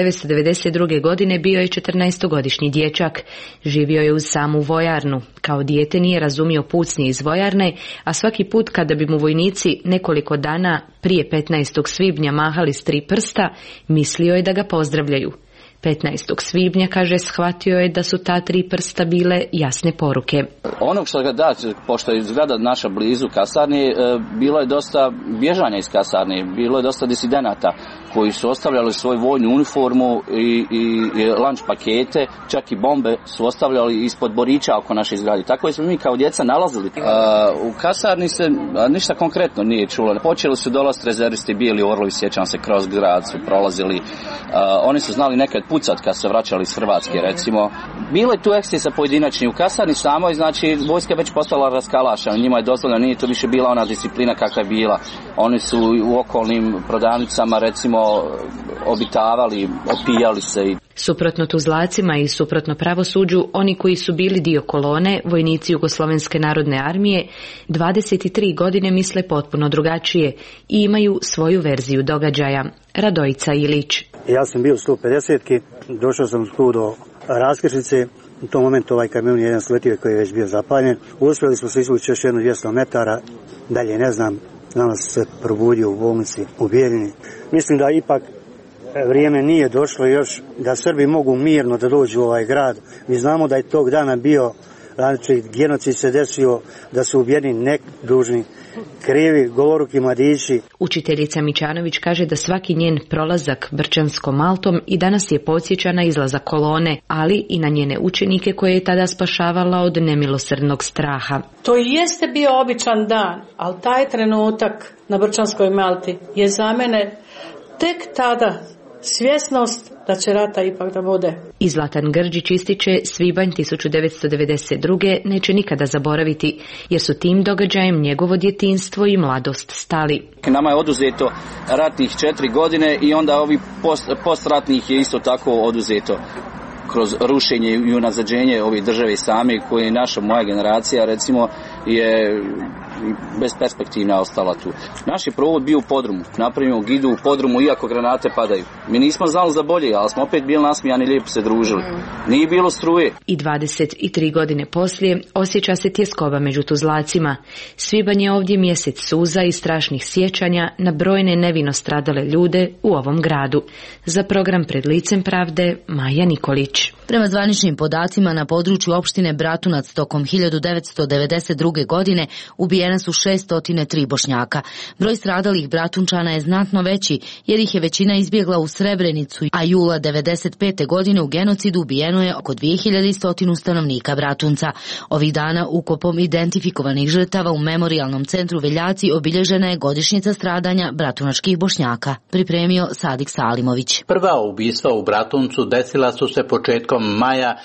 1992. godine bio je 14-godišnji dječak. Živio je uz samu vojarnu. Kao dijete nije razumio pucnje iz vojarne, a svaki put kada bi mu vojnici nekoliko dana prije 15. svibnja mahali s 3 prsta, mislio je da ga pozdravljaju. 15. svibnja, kaže, shvatio je da su ta 3 prsta bile jasne poruke. Onog što ga da, pošto je zgrada naša blizu kasarni, bilo je dosta bježanja iz kasarni, bilo je dosta disidenata koji su ostavljali svoju vojnu uniformu i lanč pakete, čak i bombe su ostavljali ispod borića oko naše zgrade. Tako smo mi kao djeca nalazili. U kasarni se ništa konkretno nije čulo. Počeli su dolaziti rezervisti, bijeli orlovi, sjećam se, kroz grad su prolazili. Oni su znali nekad pucat kad se vraćali iz Hrvatske, recimo. Bilo je tu ekscesa pojedinačni. U kasarni samoj, znači, vojska već postala raskalašena, njima je dozvoljeno, nije to više bila ona disciplina kakva je bila. Oni su u okolnim prodavnicama, recimo, obitavali, opijali se. Suprotno tuzlacima i suprotno pravosuđu, oni koji su bili dio kolone, vojnici Jugoslovenske narodne armije, 23 godine misle potpuno drugačije i imaju svoju verziju događaja. Radojica Ilić. Ja sam bio u 150-ki, došao sam tu do raskršnice, u tom momentu ovaj kamion je jedan sletio koji je već bio zapaljen. Uspjeli smo se izvući još jedno 200 metara, dalje ne znam, danas se probudio u bolnici u Bijeljini. Mislim da ipak vrijeme nije došlo još da Srbi mogu mirno da dođu u ovaj grad. Mi znamo da je tog dana bio, znači genocid se desio, da su ubijeni nedužni, krivi, goloruki mladići. Učiteljica Mičanović kaže da svaki njen prolazak Brčanskom Maltom i danas je podsjeća na izlazak kolone, ali i na njene učenike koje je tada spašavala od nemilosrdnog straha. To i jeste bio običan dan, ali taj trenutak na Brčanskoj Malti je za mene tek tada svjesnost da će rata ipak da bude. I Zlatan Grđić ističe, svibanj 1992. neće nikada zaboraviti, jer su tim događajem njegovo djetinjstvo i mladost stali. Nama je oduzeto ratnih 4 godine i onda ovi postratnih je isto tako oduzeto kroz rušenje i unazađenje ove države same, koje naša moja generacija recimo je besperspektivna ostala tu. Naš je provod bio u podrumu. Napravimo gidu u podrumu iako granate padaju. Mi nismo znali za bolje, ali smo opet bili nasmijani, lijepo se družili. Nije bilo struje. I 23 godine poslije osjeća se tjeskoba među tuzlacima. Svibanj je ovdje mjesec suza i strašnih sjećanja na brojne nevino stradale ljude u ovom gradu. Za program Pred licem pravde, Maja Nikolić. Prema zvaničnim podacima, na području opštine Bratunac tokom 1992. godine ubijene su 603 Bošnjaka. Broj stradalih Bratunčana je znatno veći, jer ih je većina izbjegla u Srebrenicu, a jula 1995. godine u genocidu ubijeno je oko 2100 stanovnika Bratunca. Ovih dana ukopom identifikovanih žrtava u Memorijalnom centru Veljaci obilježena je godišnjica stradanja bratunačkih Bošnjaka. Pripremio Sadik Salimović. Prva ubistva u Bratuncu desila su se početkom maja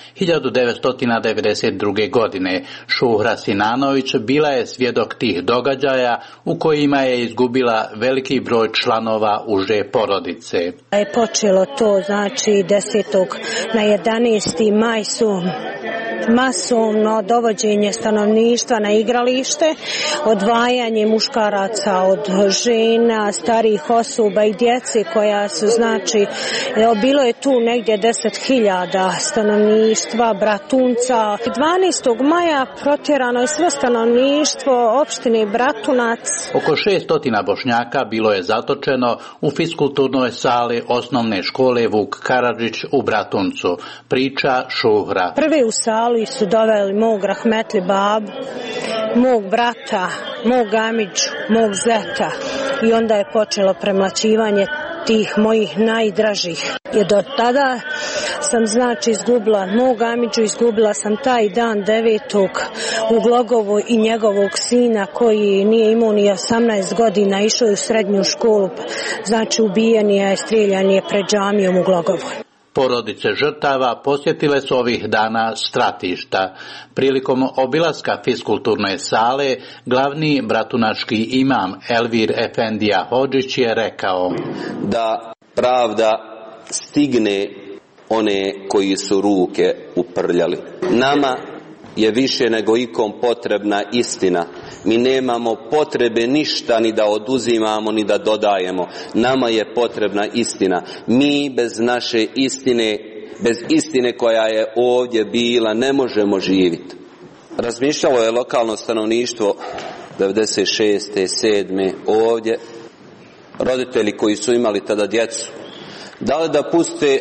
1992. godine. Šuhra Sinanović bila je svjedok tih događaja u kojima je izgubila veliki broj članova uže porodice. Je počelo to, znači 10. na 11. maj su masovno dovođenje stanovništva na igralište, odvajanje muškaraca od žena, starih osoba i djece koja su, znači, bilo je tu negdje 10.000 stanovništva Bratunca. 12. maja protjerano je sve stanovništvo opštine Bratunac. Oko 600 Bošnjaka bilo je zatočeno u fiskulturnoj sali osnovne škole Vuk Karadžić u Bratuncu. Priča Šuhra. Prvi u salu su doveli mog rahmetli babu, mog brata, mog amidžu, mog zeta i onda je počelo premlaćivanje tih mojih najdražih. I do tada sam, znači, izgubila mog amidžu, izgubila sam taj dan 9. u Glogovu i njegovog sina koji nije imao ni 18 godina, išao je u srednju školu, znači ubijen je, streljan je pred džamijom u Glogovoj. Porodice žrtava posjetile su ovih dana stratišta. Prilikom obilaska fiskulturne sale, glavni bratunački imam Elvir Efendija Hodžić je rekao da pravda stigne one koji su ruke uprljali. Nama je više nego ikom potrebna istina. Mi nemamo potrebe ništa ni da oduzimamo ni da dodajemo. Nama je potrebna istina. Mi bez naše istine, bez istine koja je ovdje bila, ne možemo živjeti. Razmišljalo je lokalno stanovništvo 96. 7. ovdje, roditelji koji su imali tada djecu, da li da puste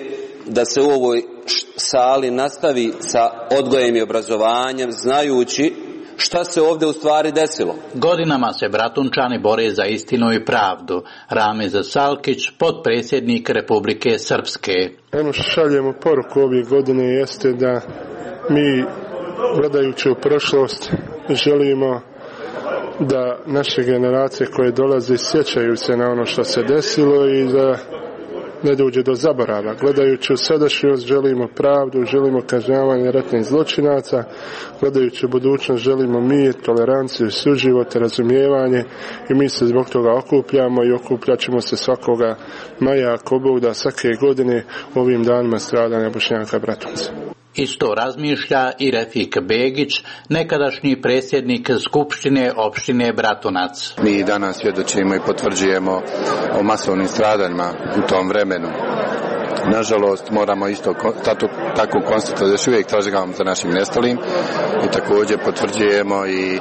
da se u ovoj sali nastavi sa odgojem i obrazovanjem, znajući šta se ovdje u stvari desilo. Godinama se Bratunčani bore za istinu i pravdu. Ramiz Salkić, potpredsjednik Republike Srpske. Ono što šaljemo poruku ove godine jeste da mi, gledajući u prošlost, želimo da naše generacije koje dolaze sjećaju se na ono što se desilo i da ne dođe do zaborava. Gledajući u sadašnjost želimo pravdu, želimo kažnjavanje ratnih zločinaca, gledajući u budućnost želimo mir, toleranciju, suživot, razumijevanje i mi se zbog toga okupljamo i okupljat ćemo se svakoga maja ako Bog da svake godine u ovim danima stradanja Bošnjaka Bratunca. Isto razmišlja i Refik Begić, nekadašnji predsjednik Skupštine opštine Bratunac. Mi danas svjedočimo i potvrđujemo o masovnim stradanjima u tom vremenu. Nažalost, moramo isto tako konstatovati da još uvijek tražimo za našim nestalim i također potvrđujemo i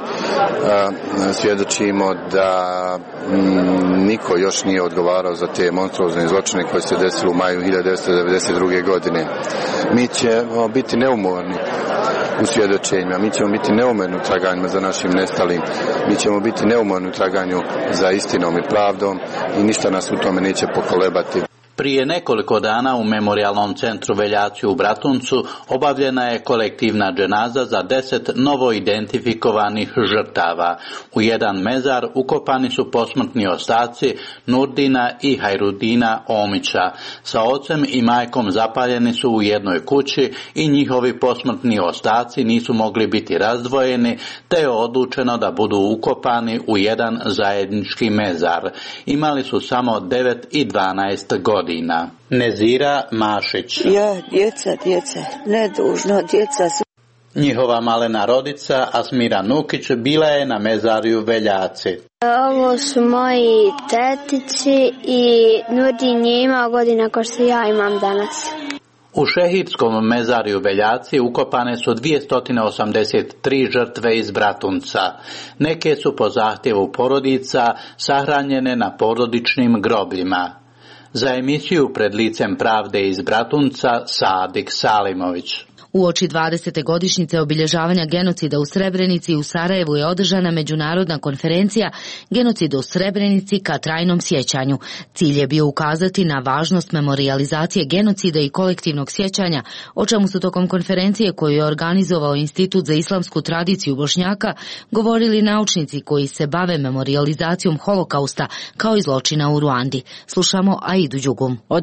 svjedočimo da niko još nije odgovarao za te monstruozne zločine koje se desile u maju 1992. godine. Mi ćemo biti neumorni u svjedočenjima, mi ćemo biti neumorni u traganjima za našim nestalim, mi ćemo biti neumorni u traganju za istinom i pravdom i ništa nas u tome neće pokolebati. Prije nekoliko dana u Memorijalnom centru Veljaci u Bratuncu obavljena je kolektivna dženaza za 10 novo identifikovanih žrtava. U jedan mezar ukopani su posmrtni ostaci Nurdina i Hajrudina Omića. Sa ocem i majkom zapaljeni su u jednoj kući i njihovi posmrtni ostaci nisu mogli biti razdvojeni, te je odlučeno da budu ukopani u jedan zajednički mezar. Imali su samo 9 i 12 godina. Nezira Mašić. Djeca, nedužno djeca su. Njihova malena rodica Asmira Nukić bila je na mezarju Veljaci. Ovo su moji tetici i Nurdin je imao godina kao što ja imam danas. U šehidskom mezarju Veljaci ukopane su 283 žrtve iz Bratunca. Neke su po zahtjevu porodica sahranjene na porodičnim grobljima. Za emisiju Pred licem pravde iz Bratunca Sadik Salimović. Uoči 20. godišnjice obilježavanja genocida u Srebrenici u Sarajevu je održana međunarodna konferencija Genocid u Srebrenici ka trajnom sjećanju. Cilj je bio ukazati na važnost memorijalizacije genocida i kolektivnog sjećanja, o čemu su tokom konferencije koju je organizovao Institut za islamsku tradiciju Bošnjaka govorili naučnici koji se bave memorijalizacijom holokausta kao i zločina u Ruandi. Slušamo Aidu Đugum. Od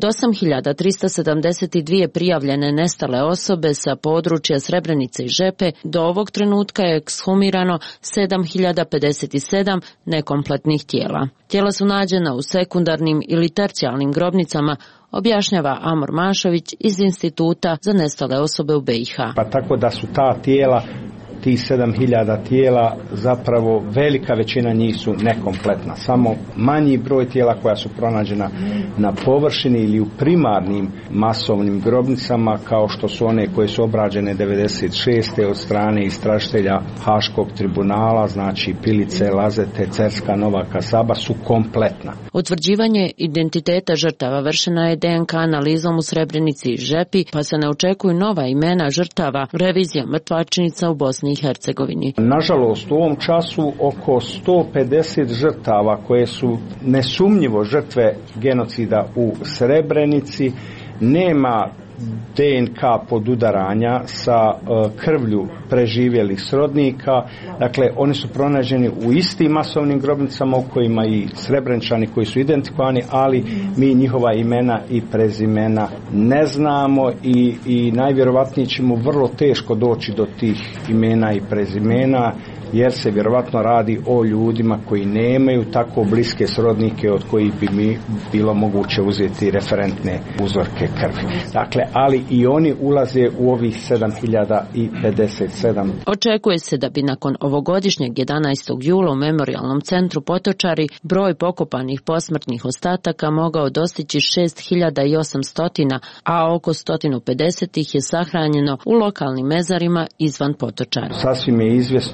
8.372 prijavljene nestale osobe sa područja Srebrenice i Žepe do ovog trenutka je ekshumirano 7.057 nekompletnih tijela. Tijela su nađena u sekundarnim ili tercijalnim grobnicama, objašnjava Amor Mašović iz Instituta za nestale osobe u BiH. Pa tako da su ta tijela, tih 7.000 tijela, zapravo velika većina njih su nekompletna. Samo manji broj tijela koja su pronađena na površini ili u primarnim masovnim grobnicama, kao što su one koje su obrađene 96. od strane istražitelja Haškog tribunala, znači Pilice, Lazete, Cerska, Nova Kasaba, su kompletna. Utvrđivanje identiteta žrtava vršena je DNK analizom u Srebrenici i Žepi, pa se ne očekuju nova imena žrtava, revizija mrtvačnica u Bosni i Hercegovini. Nažalost, u ovom času oko 150 žrtava koje su nesumnjivo žrtve genocida u Srebrenici nema DNK podudaranja sa krvlju preživjelih srodnika. Dakle, oni su pronađeni u istim masovnim grobnicama u kojima i Srebreničani koji su identifikovani, ali mi njihova imena i prezimena ne znamo i najvjerovatnije ćemo vrlo teško doći do tih imena i prezimena, jer se vjerovatno radi o ljudima koji nemaju tako bliske srodnike od kojih bi mi bilo moguće uzeti referentne uzorke krvi. Dakle, ali i oni ulaze u ovih 7.057. Očekuje se da bi nakon ovogodišnjeg 11. jula u Memorijalnom centru Potočari broj pokopanih posmrtnih ostataka mogao dostići 6.800, a oko 150 ih je sahranjeno u lokalnim mezarima izvan Potočara. Sasvim je izvjesno da jedan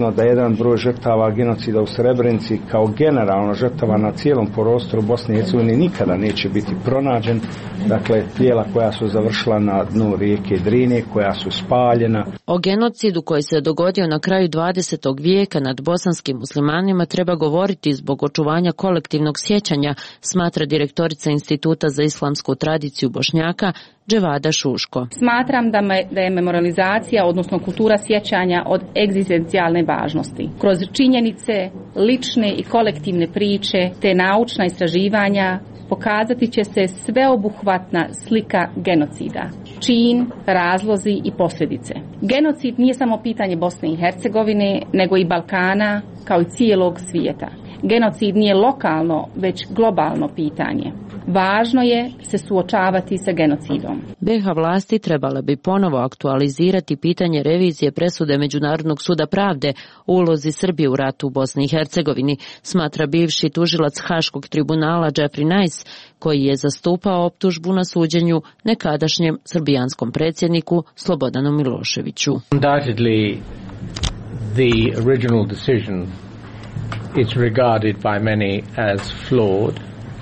adekvatan broj žrtava genocida u Srebrenici kao generalno žrtava na cijelom prostoru Bosne i Hercegovine nikada neće biti pronađen. Dakle, tijela koja su završila na dnu rijeke Drine, koja su spaljena. O genocidu koji se dogodio na kraju 20. vijeka nad bosanskim muslimanima treba govoriti zbog očuvanja kolektivnog sjećanja, smatra direktorica Instituta za islamsku tradiciju Bošnjaka Dževada Šuško. Smatram da je memorializacija, odnosno kultura sjećanja, od egzistencijalne važnosti. Kroz činjenice, lične i kolektivne priče te naučna istraživanja pokazati će se sveobuhvatna slika genocida, čin, razlozi i posljedice. Genocid nije samo pitanje Bosne i Hercegovine, nego i Balkana, kao i cijelog svijeta. Genocid nije lokalno, već globalno pitanje. Važno je se suočavati sa genocidom. BiH vlasti trebale bi ponovo aktualizirati pitanje revizije presude Međunarodnog suda pravde u ulozi Srbije u ratu u Bosni i Hercegovini, smatra bivši tužilac Haškog tribunala Jeffrey Nice, koji je zastupao optužbu na suđenju nekadašnjem srbijanskom predsjedniku Slobodanu Miloševiću. Undoubtedly, the original decision is regarded by many as flawed,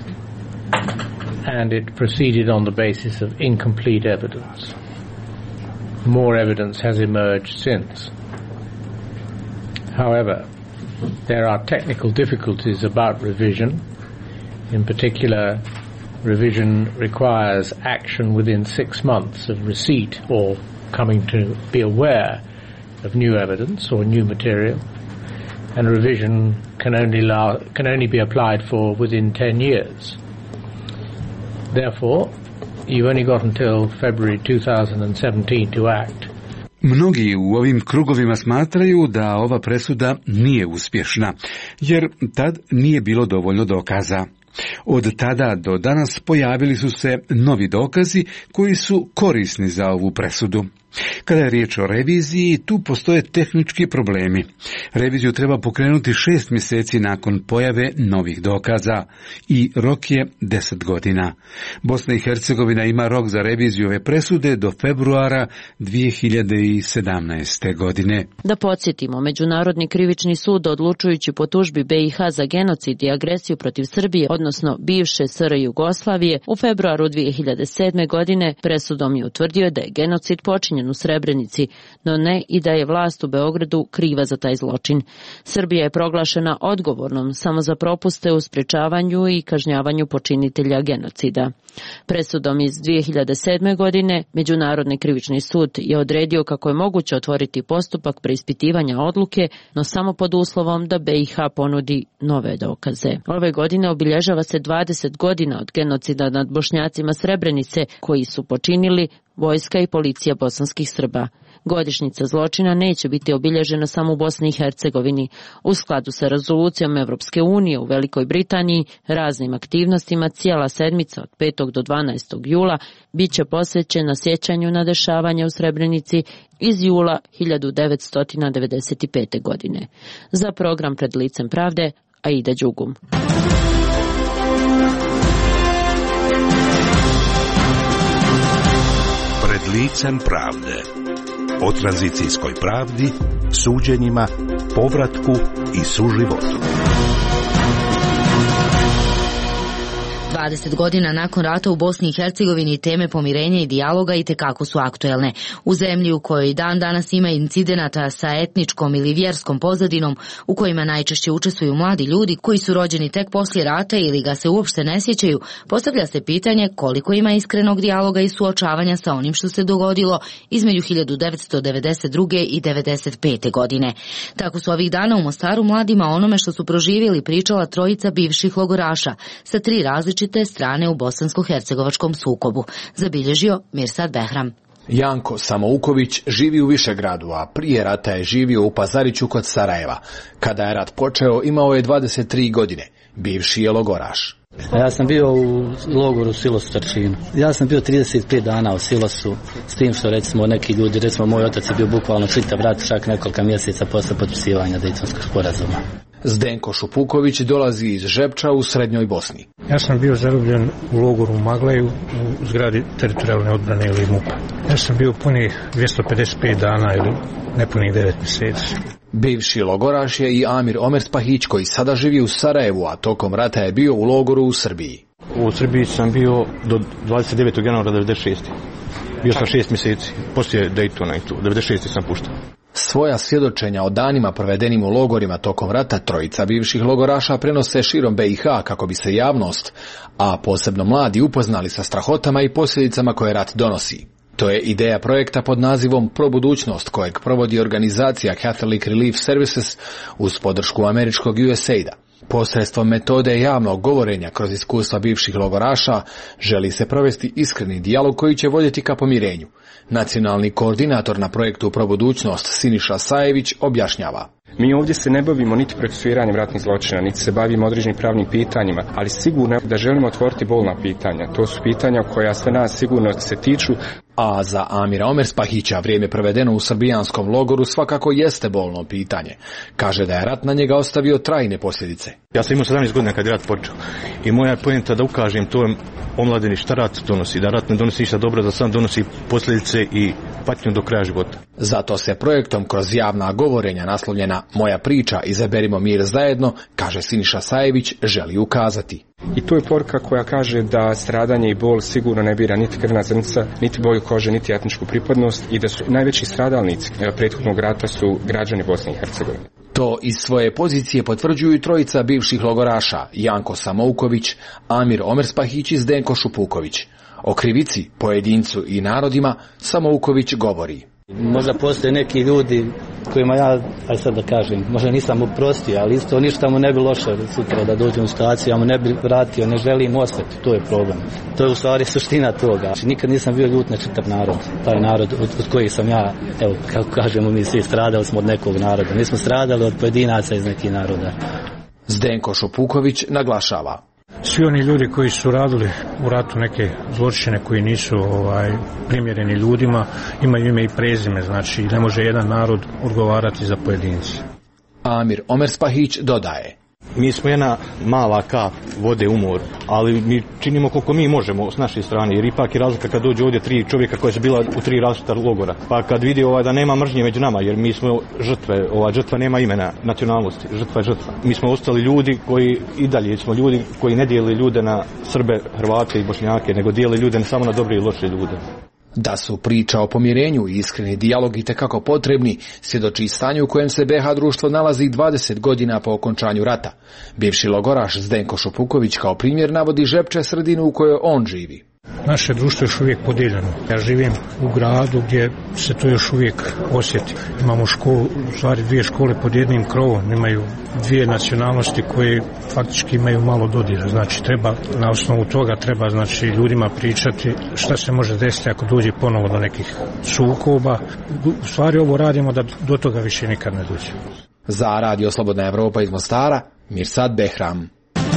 and it proceeded on the basis of incomplete evidence. More evidence has emerged since. However, there are technical difficulties about revision. In particular, revision requires action within 6 months of receipt or coming to be aware of new evidence or new material, and revision can only be applied for within 10 years. Therefore, you've only got until February 2017 to act. Mnogi u ovim krugovima smatraju da ova presuda nije uspješna, jer tad nije bilo dovoljno dokaza. Od tada do danas pojavili su se novi dokazi koji su korisni za ovu presudu. Kada je riječ o reviziji, tu postoje tehnički problemi. Reviziju treba pokrenuti 6 mjeseci nakon pojave novih dokaza i rok je 10 godina. Bosna i Hercegovina ima rok za reviziju ove presude do februara 2017. godine. Da podsjetimo, Međunarodni krivični sud, odlučujući po tužbi BiH za genocid i agresiju protiv Srbije, odnosno bivše SR Jugoslavije, u februaru 2007. godine presudom je utvrdio da je genocid počinjen u Srebrenici, no ne i da je vlast u Beogradu kriva za taj zločin. Srbija je proglašena odgovornom samo za propuste u sprječavanju i kažnjavanju počinitelja genocida. Presudom iz 2007. godine Međunarodni krivični sud je odredio kako je moguće otvoriti postupak preispitivanja odluke, no samo pod uslovom da BiH ponudi nove dokaze. Ove godine obilježava se 20 godina od genocida nad Bošnjacima Srebrenice, koji su počinili vojska i policija bosanskih Srba. Godišnjica zločina neće biti obilježena samo u Bosni i Hercegovini. U skladu sa rezolucijom Evropske unije u Velikoj Britaniji, raznim aktivnostima cijela sedmica od 5. do 12. jula bit će posvećena sjećanju na dešavanja u Srebrenici iz jula 1995. godine. Za program Pred licem pravde, Aida Đugum. Pred licem pravde. O tranzicijskoj pravdi, suđenjima, povratku i suživotu. 20 godina nakon rata u Bosni i Hercegovini teme pomirenja i dijaloga itekako su aktuelne. U zemlji u kojoj dan danas ima incidenata sa etničkom ili vjerskom pozadinom, u kojima najčešće učestvuju mladi ljudi koji su rođeni tek poslije rata ili ga se uopšte ne sjećaju, postavlja se pitanje koliko ima iskrenog dijaloga i suočavanja sa onim što se dogodilo između 1992. i 1995. godine. Tako su ovih dana u Mostaru mladima o onome što su proživjeli pričala trojica bivših logoraša sa 3 različite strane u bosansko-hercegovačkom sukobu, zabilježio Mirsad Behram. Janko Samouković živi u Višegradu, a prije rata je živio u Pazariću kod Sarajeva. Kada je rat počeo, imao je 23 godine. Bivši je logoraš. Ja sam bio u logoru Silos u Trčinu. Ja sam bio 35 dana u Silosu, s tim što recimo neki ljudi, recimo moj otac je bio bukvalno čitav rat, čak nekoliko mjeseca posle potpisivanja Dejtonskog sporazuma. Zdenko Šupuković dolazi iz Žepča u Srednjoj Bosni. Ja sam bio zarobljen u logoru u Magleju u zgradi teritorijalne odbrane ili MUP-a. Ja sam bio punih 255 dana ili nepunih 9 mjeseci. Bivši logoraš je i Amir Omerspahić koji sada živi u Sarajevu, a tokom rata je bio u logoru u Srbiji. U Srbiji sam bio do 29. januara 1996. Bio sam 6 mjeseci, poslije Daytona i tu, 1996. sam pušten. Svoja svjedočenja o danima provedenim u logorima tokom rata trojica bivših logoraša prenose širom BiH kako bi se javnost, a posebno mladi, upoznali sa strahotama i posljedicama koje rat donosi. To je ideja projekta pod nazivom Pro budućnost kojeg provodi organizacija Catholic Relief Services uz podršku američkog USAID-a. Posredstvom metode javnog govorenja kroz iskustva bivših logoraša želi se provesti iskreni dijalog koji će voditi ka pomirenju. Nacionalni koordinator na projektu Pro budućnost Siniša Sajević objašnjava. Mi ovdje se ne bavimo niti procesuiranjem ratnih zločina, niti se bavimo određenim pravnim pitanjima, ali sigurno da želimo otvoriti bolna pitanja. To su pitanja koja sve nas sigurno se tiču. A za Amira Omerspahića vrijeme provedeno u srbijanskom logoru svakako jeste bolno pitanje. Kaže da je rat na njega ostavio trajne posljedice. Ja sam imao 17 godina kad je rat počeo i moja poenta da ukažem to omladini šta rat donosi, da rat ne donosi ništa dobro, da sam donosi posljedice i patnju do kraja života. Zato se projektom kroz javna govorenja naslovljena Moja priča, izaberimo mir zajedno, kaže Siniša Sajević, želi ukazati. I to je poruka koja kaže da stradanje i bol sigurno ne bira niti krvna zrnca, niti boju kože, niti etničku pripadnost i da su najveći stradalnici prethodnog rata su građani Bosne i Hercegovine. To iz svoje pozicije potvrđuju i trojica bivših logoraša, Janko Samouković, Amir Omerspahić i Zdenko Šupuković. O krivici, pojedincu i narodima Samouković govori. Možda postoje neki ljudi kojima ja, sad da kažem, možda nisam oprostio, ali isto ništa mu ne bi loše sutra da dođem u situaciju, ja mu ne bi vratio, ne želim ostati, to je problem. To je u stvari suština toga. Nikad nisam bio ljut na čitav narod, taj narod od kojih sam ja, evo, kako kažemo mi svi, stradali smo od nekog naroda, mi smo stradali od pojedinaca iz nekih naroda. Zdenko Šupuković naglašava. Svi oni ljudi koji su radili u ratu neke zločine koji nisu primjereni ljudima imaju ime i prezime, znači ne može jedan narod odgovarati za pojedince. Amir Omerspahić dodaje. Mi smo jedna mala kap vode u moru, ali mi činimo koliko mi možemo s naše strane, jer ipak je razlika kad dođe ovdje 3 čovjeka koja su bila u 3 različita logora. Pa kad vidi da nema mržnje među nama, jer mi smo žrtve, žrtva nema imena nacionalnosti, žrtva je žrtva. Mi smo ostali ljudi koji i dalje smo ljudi koji ne dijeli ljude na Srbe, Hrvate i Bošnjake, nego dijeli ljude samo na dobre i loše ljude. Da su priča o pomirenju i iskreni dijalog itekako potrebni, svjedoči stanje u kojem se BiH društvo nalazi 20 godina po okončanju rata. Bivši logoraš Zdenko Šupuković kao primjer navodi Žepče, sredinu u kojoj on živi. Naše društvo je još uvijek podijeljeno. Ja živim u gradu gdje se to još uvijek osjeti. Imamo školu, u stvari 2 škole pod jednim krovom, imaju 2 nacionalnosti koje faktički imaju malo dodira. Znači na osnovu toga treba ljudima pričati šta se može desiti ako dođe ponovo do nekih sukoba. U stvari ovo radimo da do toga više nikad ne dođe. Za Radio Slobodna Evropa iz Mostara, Mirsad Behram.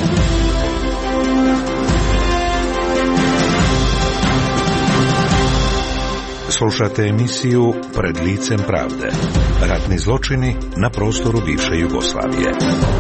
Slušate emisiju Pred licem pravde. Ratni zločini na prostoru bivše Jugoslavije.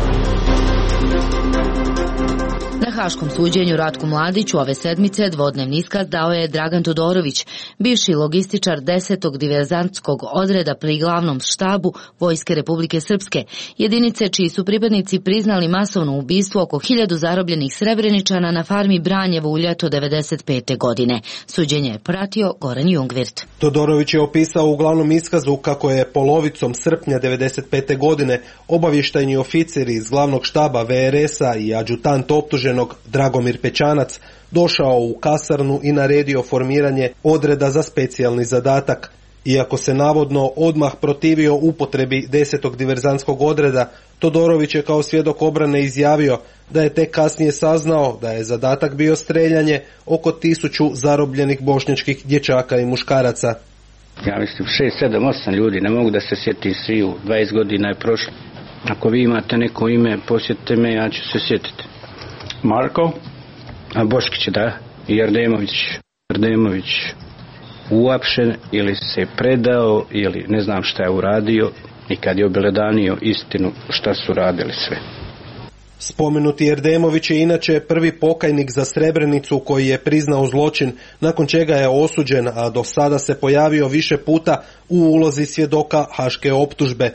Na haškom suđenju Ratku Mladiću ove sedmice dvodnevni iskaz dao je Dragan Todorović, bivši logističar 10. diverzantskog odreda pri glavnom štabu Vojske Republike Srpske, jedinice čiji su pripadnici priznali masovno ubistvo oko 1000 zarobljenih Srebreničana na farmi Branjevo u ljeto 1995. godine. Suđenje je pratio Goran Jungvirt. Todorović je opisao u glavnom iskazu kako je polovicom srpnja 1995. godine obavještajni oficiri iz glavnog štaba VRS-a i adjutant optuženog Dragomir Pećanac došao u kasarnu i naredio formiranje odreda za specijalni zadatak. Iako se navodno odmah protivio upotrebi 10. diverzantskog odreda, Todorović je kao svjedok obrane izjavio da je tek kasnije saznao da je zadatak bio streljanje oko 1000 zarobljenih bošnjačkih dječaka i muškaraca. Ja mislim 6, 7, 8 ljudi, ne mogu da se sjetim sviju, 20 godina je prošlo. Ako vi imate neko ime, posjetite me, ja ću se sjetiti. Marko, a Boškić, da, i Ardemović uapšen ili se predao ili ne znam šta je uradio i kad je obeledanio istinu šta su radili sve. Spomenuti Erdemović je inače prvi pokajnik za Srebrenicu koji je priznao zločin, nakon čega je osuđen, a do sada se pojavio više puta u ulozi svjedoka haške optužbe.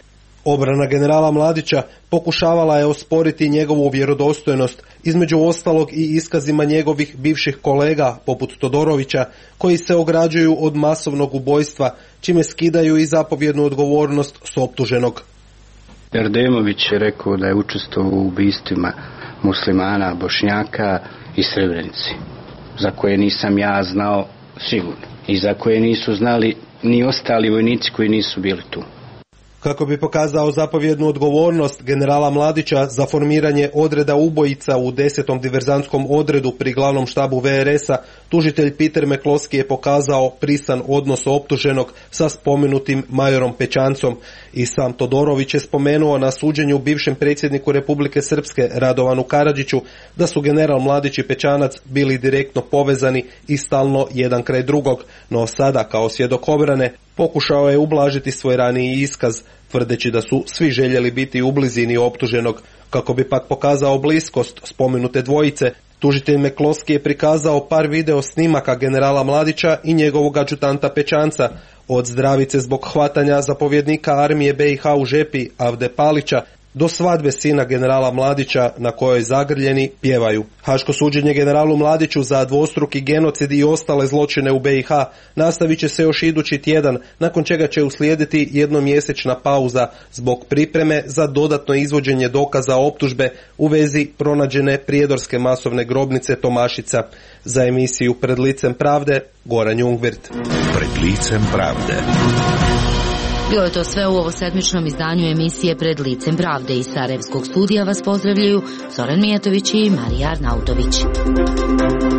Obrana generala Mladića pokušavala je osporiti njegovu vjerodostojnost, između ostalog i iskazima njegovih bivših kolega, poput Todorovića, koji se ograđuju od masovnog ubojstva, čime skidaju i zapovjednu odgovornost s optuženog. Erdemović je rekao da je učestvovao u ubistvima muslimana, Bošnjaka i Srebrenici, za koje nisam ja znao sigurno i za koje nisu znali ni ostali vojnici koji nisu bili tu. Kako bi pokazao zapovjednu odgovornost generala Mladića za formiranje odreda ubojica u 10. diverzantskom odredu pri glavnom štabu VRS-a, tužitelj Peter McCloskey je pokazao prisan odnos optuženog sa spomenutim majorom Pećancom i sam Todorović je spomenuo na suđenju bivšem predsjedniku Republike Srpske Radovanu Karadžiću da su general Mladić i Pećanac bili direktno povezani i stalno jedan kraj drugog, no sada kao svjedok obrane pokušao je ublažiti svoj raniji iskaz, tvrdeći da su svi željeli biti u blizini optuženog. Kako bi pak pokazao bliskost spomenute dvojice, tužitelj McCloskey je prikazao par video snimaka generala Mladića i njegovog adjutanta Pećanca, od zdravice zbog hvatanja zapovjednika armije BiH u Žepi Avde Palića do svadbe sina generala Mladića na kojoj zagrljeni pjevaju. Haško suđenje generalu Mladiću za dvostruki genocid i ostale zločine u BiH nastavit će se još idući tjedan, nakon čega će uslijediti jednomjesečna pauza zbog pripreme za dodatno izvođenje dokaza optužbe u vezi pronađene prijedorske masovne grobnice Tomašica. Za emisiju Pred licem pravde, Goran Jungwirth. Pred licem pravde. Bilo je to sve u ovo sedmičnom izdanju emisije Pred licem pravde. Iz Sarajevskog studija vas pozdravljaju Zoran Mijatović i Marija Arnautović.